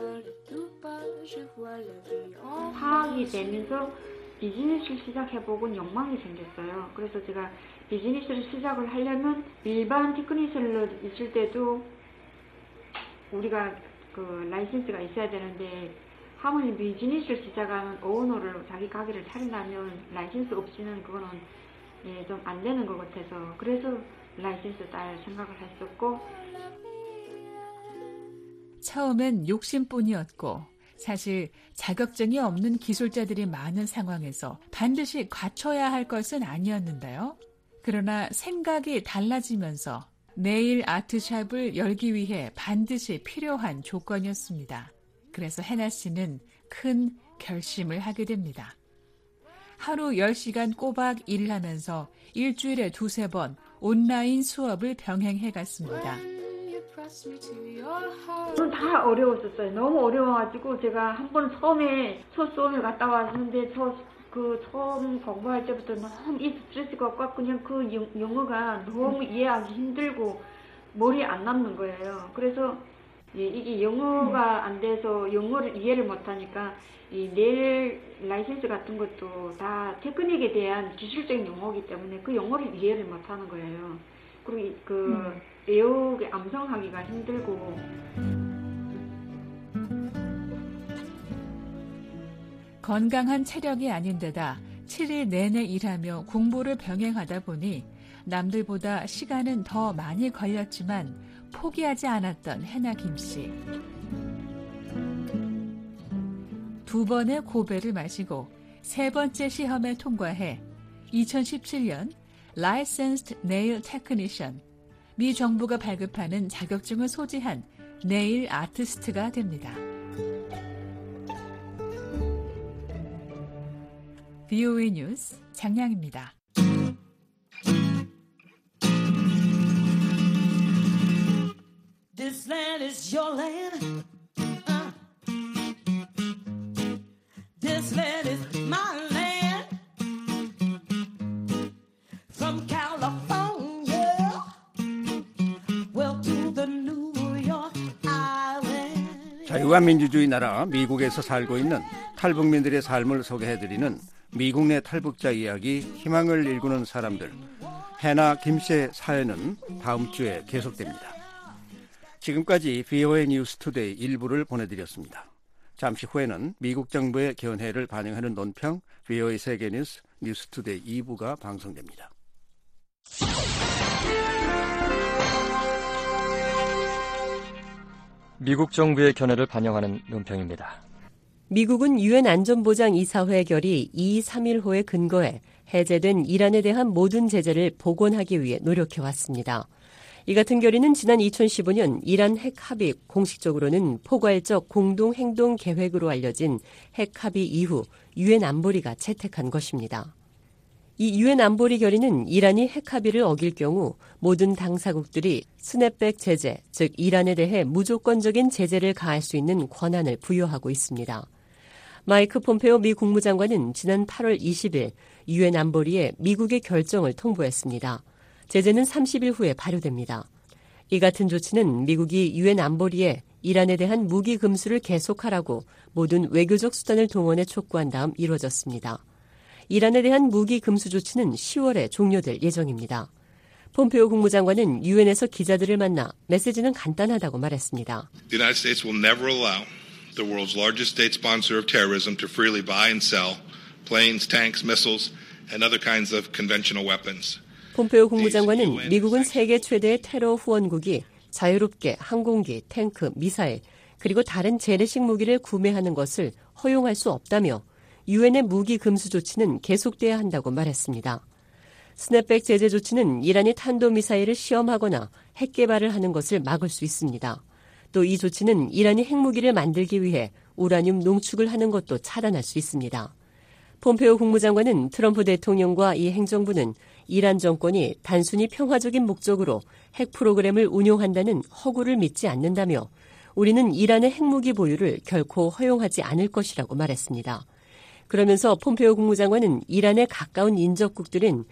파악이 되면서 비즈니스를 시작해보고 욕망이 생겼어요. 그래서 제가 비즈니스를 시작을 하려면 일반 테크니션으로 있을 때도 우리가 라이센스가 있어야 되는데 하모니 비즈니스를 시작하는 오너를 자기 가게를 차린다면 라이센스 없이는 그거는 예, 좀 안 되는 것 같아서 그래서 라이센스 딸 생각을 했었고 처음엔 욕심뿐이었고 사실 자격증이 없는 기술자들이 많은 상황에서 반드시 갖춰야 할 것은 아니었는데요. 그러나 생각이 달라지면서 네일 아트샵을 열기 위해 반드시 필요한 조건이었습니다. 그래서 해나 씨는 큰 결심을 하게 됩니다. 하루 10시간 꼬박 일을 하면서 일주일에 2-3번 온라인 수업을 병행해 갔습니다. 다 어려웠었어요. 너무 어려워가지고 제가 한 번 처음에 첫 수업을 갔다 왔는데 처음 공부할 때부터 너무 스트레스가 꽉 그냥 그 영어가 너무 이해하기 힘들고 머리에 안 남는 거예요. 그래서 이게 영어가 안 돼서 영어를 이해를 못하니까 이 네일 라이센스 같은 것도 다 테크닉에 대한 기술적인 용어이기 때문에 그 영어를 이해를 못하는 거예요. 그리고 외우게 암송하기가 힘들고 건강한 체력이 아닌데다 7일 내내 일하며 공부를 병행하다 보니 남들보다 시간은 더 많이 걸렸지만 포기하지 않았던 해나 김 씨. 2번의 고배를 마시고 3번째 시험에 통과해 2017년 Licensed Nail Technician, 미 정부가 발급하는 자격증을 소지한 네일 아티스트가 됩니다. VOA 뉴스 장량입니다. This land is your land. This land is my land. From California, well to the New York Island. 자유와 민주주의 나라 미국에서 살고 있는 탈북민들의 삶을 소개해드리는 미국 내 탈북자 이야기, 희망을 일구는 사람들. 해나 김 씨의 사연은 다음 주에 계속됩니다. 지금까지 VOA 뉴스 투데이 1부를 보내드렸습니다. 잠시 후에는 미국 정부의 견해를 반영하는 논평 VOA 세계뉴스 뉴스 투데이 2부가 방송됩니다. 미국 정부의 견해를 반영하는 논평입니다. 미국은 유엔 안전보장이사회 결의 2231호에 근거해 해제된 이란에 대한 모든 제재를 복원하기 위해 노력해왔습니다. 이 같은 결의는 지난 2015년 이란 핵 합의, 공식적으로는 포괄적 공동행동 계획으로 알려진 핵 합의 이후 유엔 안보리가 채택한 것입니다. 이 유엔 안보리 결의는 이란이 핵 합의를 어길 경우 모든 당사국들이 스냅백 제재, 즉 이란에 대해 무조건적인 제재를 가할 수 있는 권한을 부여하고 있습니다. 마이크 폼페오 미 국무장관은 지난 8월 20일 유엔 안보리에 미국의 결정을 통보했습니다. 제재는 30일 후에 발효됩니다. 이 같은 조치는 미국이 유엔 안보리에 이란에 대한 무기 금수를 계속하라고 모든 외교적 수단을 동원해 촉구한 다음 이루어졌습니다. 이란에 대한 무기 금수 조치는 10월에 종료될 예정입니다. 폼페오 국무장관은 유엔에서 기자들을 만나 메시지는 간단하다고 말했습니다. The United States will never allow the world's largest state sponsor of terrorism to freely buy and sell planes, tanks, missiles, and other kinds of conventional weapons. 폼페오 국무장관은 미국은 세계 최대의 테러 후원국이 자유롭게 항공기, 탱크, 미사일, 그리고 다른 재래식 무기를 구매하는 것을 허용할 수 없다며 유엔의 무기 금수 조치는 계속돼야 한다고 말했습니다. 스냅백 제재 조치는 이란이 탄도미사일을 시험하거나 핵 개발을 하는 것을 막을 수 있습니다. 또 이 조치는 이란이 핵무기를 만들기 위해 우라늄 농축을 하는 것도 차단할 수 있습니다. 폼페오 국무장관은 트럼프 대통령과 이 행정부는 이란 정권이 단순히 평화적인 목적으로 핵 프로그램을 운용한다는 허구를 믿지 않는다며 우리는 이란의 핵무기 보유를 결코 허용하지 않을 것이라고 말했습니다. 그러면서 폼페오 국무장관은 이란에 가까운 인접국들인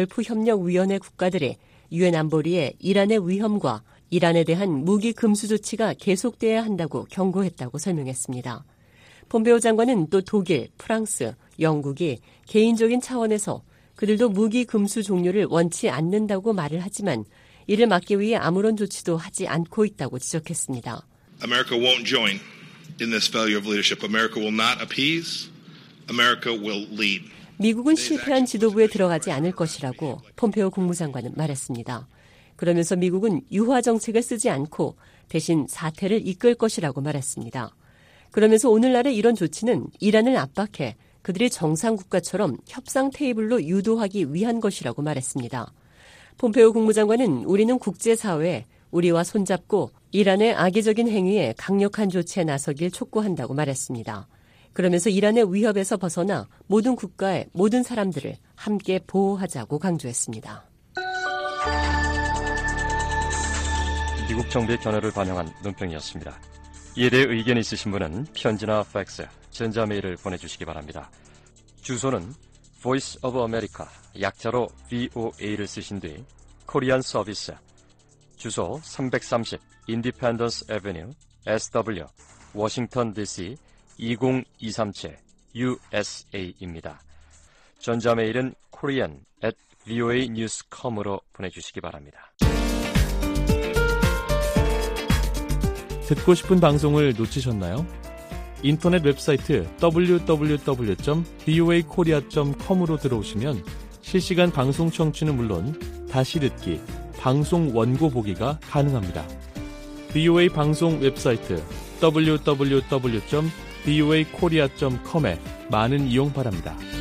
걸프협력위원회 국가들의 유엔 안보리에 이란의 위험과 이란에 대한 무기 금수 조치가 계속돼야 한다고 경고했다고 설명했습니다. 폼페오 장관은 또 독일, 프랑스, 영국이 개인적인 차원에서 그들도 무기 금수 종료를 원치 않는다고 말을 하지만 이를 막기 위해 아무런 조치도 하지 않고 있다고 지적했습니다. America won't join in this failure of leadership. America will not appease. America will lead. 미국은 실패한 지도부에 들어가지 않을 것이라고 폼페오 국무장관은 말했습니다. 그러면서 미국은 유화 정책을 쓰지 않고 대신 사태를 이끌 것이라고 말했습니다. 그러면서 오늘날의 이런 조치는 이란을 압박해 그들이 정상국가처럼 협상 테이블로 유도하기 위한 것이라고 말했습니다. 폼페오 국무장관은 우리는 국제사회에 우리와 손잡고 이란의 악의적인 행위에 강력한 조치에 나서길 촉구한다고 말했습니다. 그러면서 이란의 위협에서 벗어나 모든 국가의 모든 사람들을 함께 보호하자고 강조했습니다. 미국 정부의 견해를 반영한 논평이었습니다. 이에 대해 의견이 있으신 분은 편지나 팩스, 전자메일을 보내주시기 바랍니다. 주소는 Voice of America, 약자로 VOA를 쓰신 뒤 코리안 서비스, 주소 330 Independence Avenue, SW, 워싱턴 DC 20237 USA입니다. 전자메일은 korean@voanews.com으로 보내주시기 바랍니다. 듣고 싶은 방송을 놓치셨나요? 인터넷 웹사이트 www.voakorea.com으로 들어오시면 실시간 방송 청취는 물론 다시 듣기, 방송 원고 보기가 가능합니다. VOA 방송 웹사이트 www.voakorea.com에 많은 이용 바랍니다.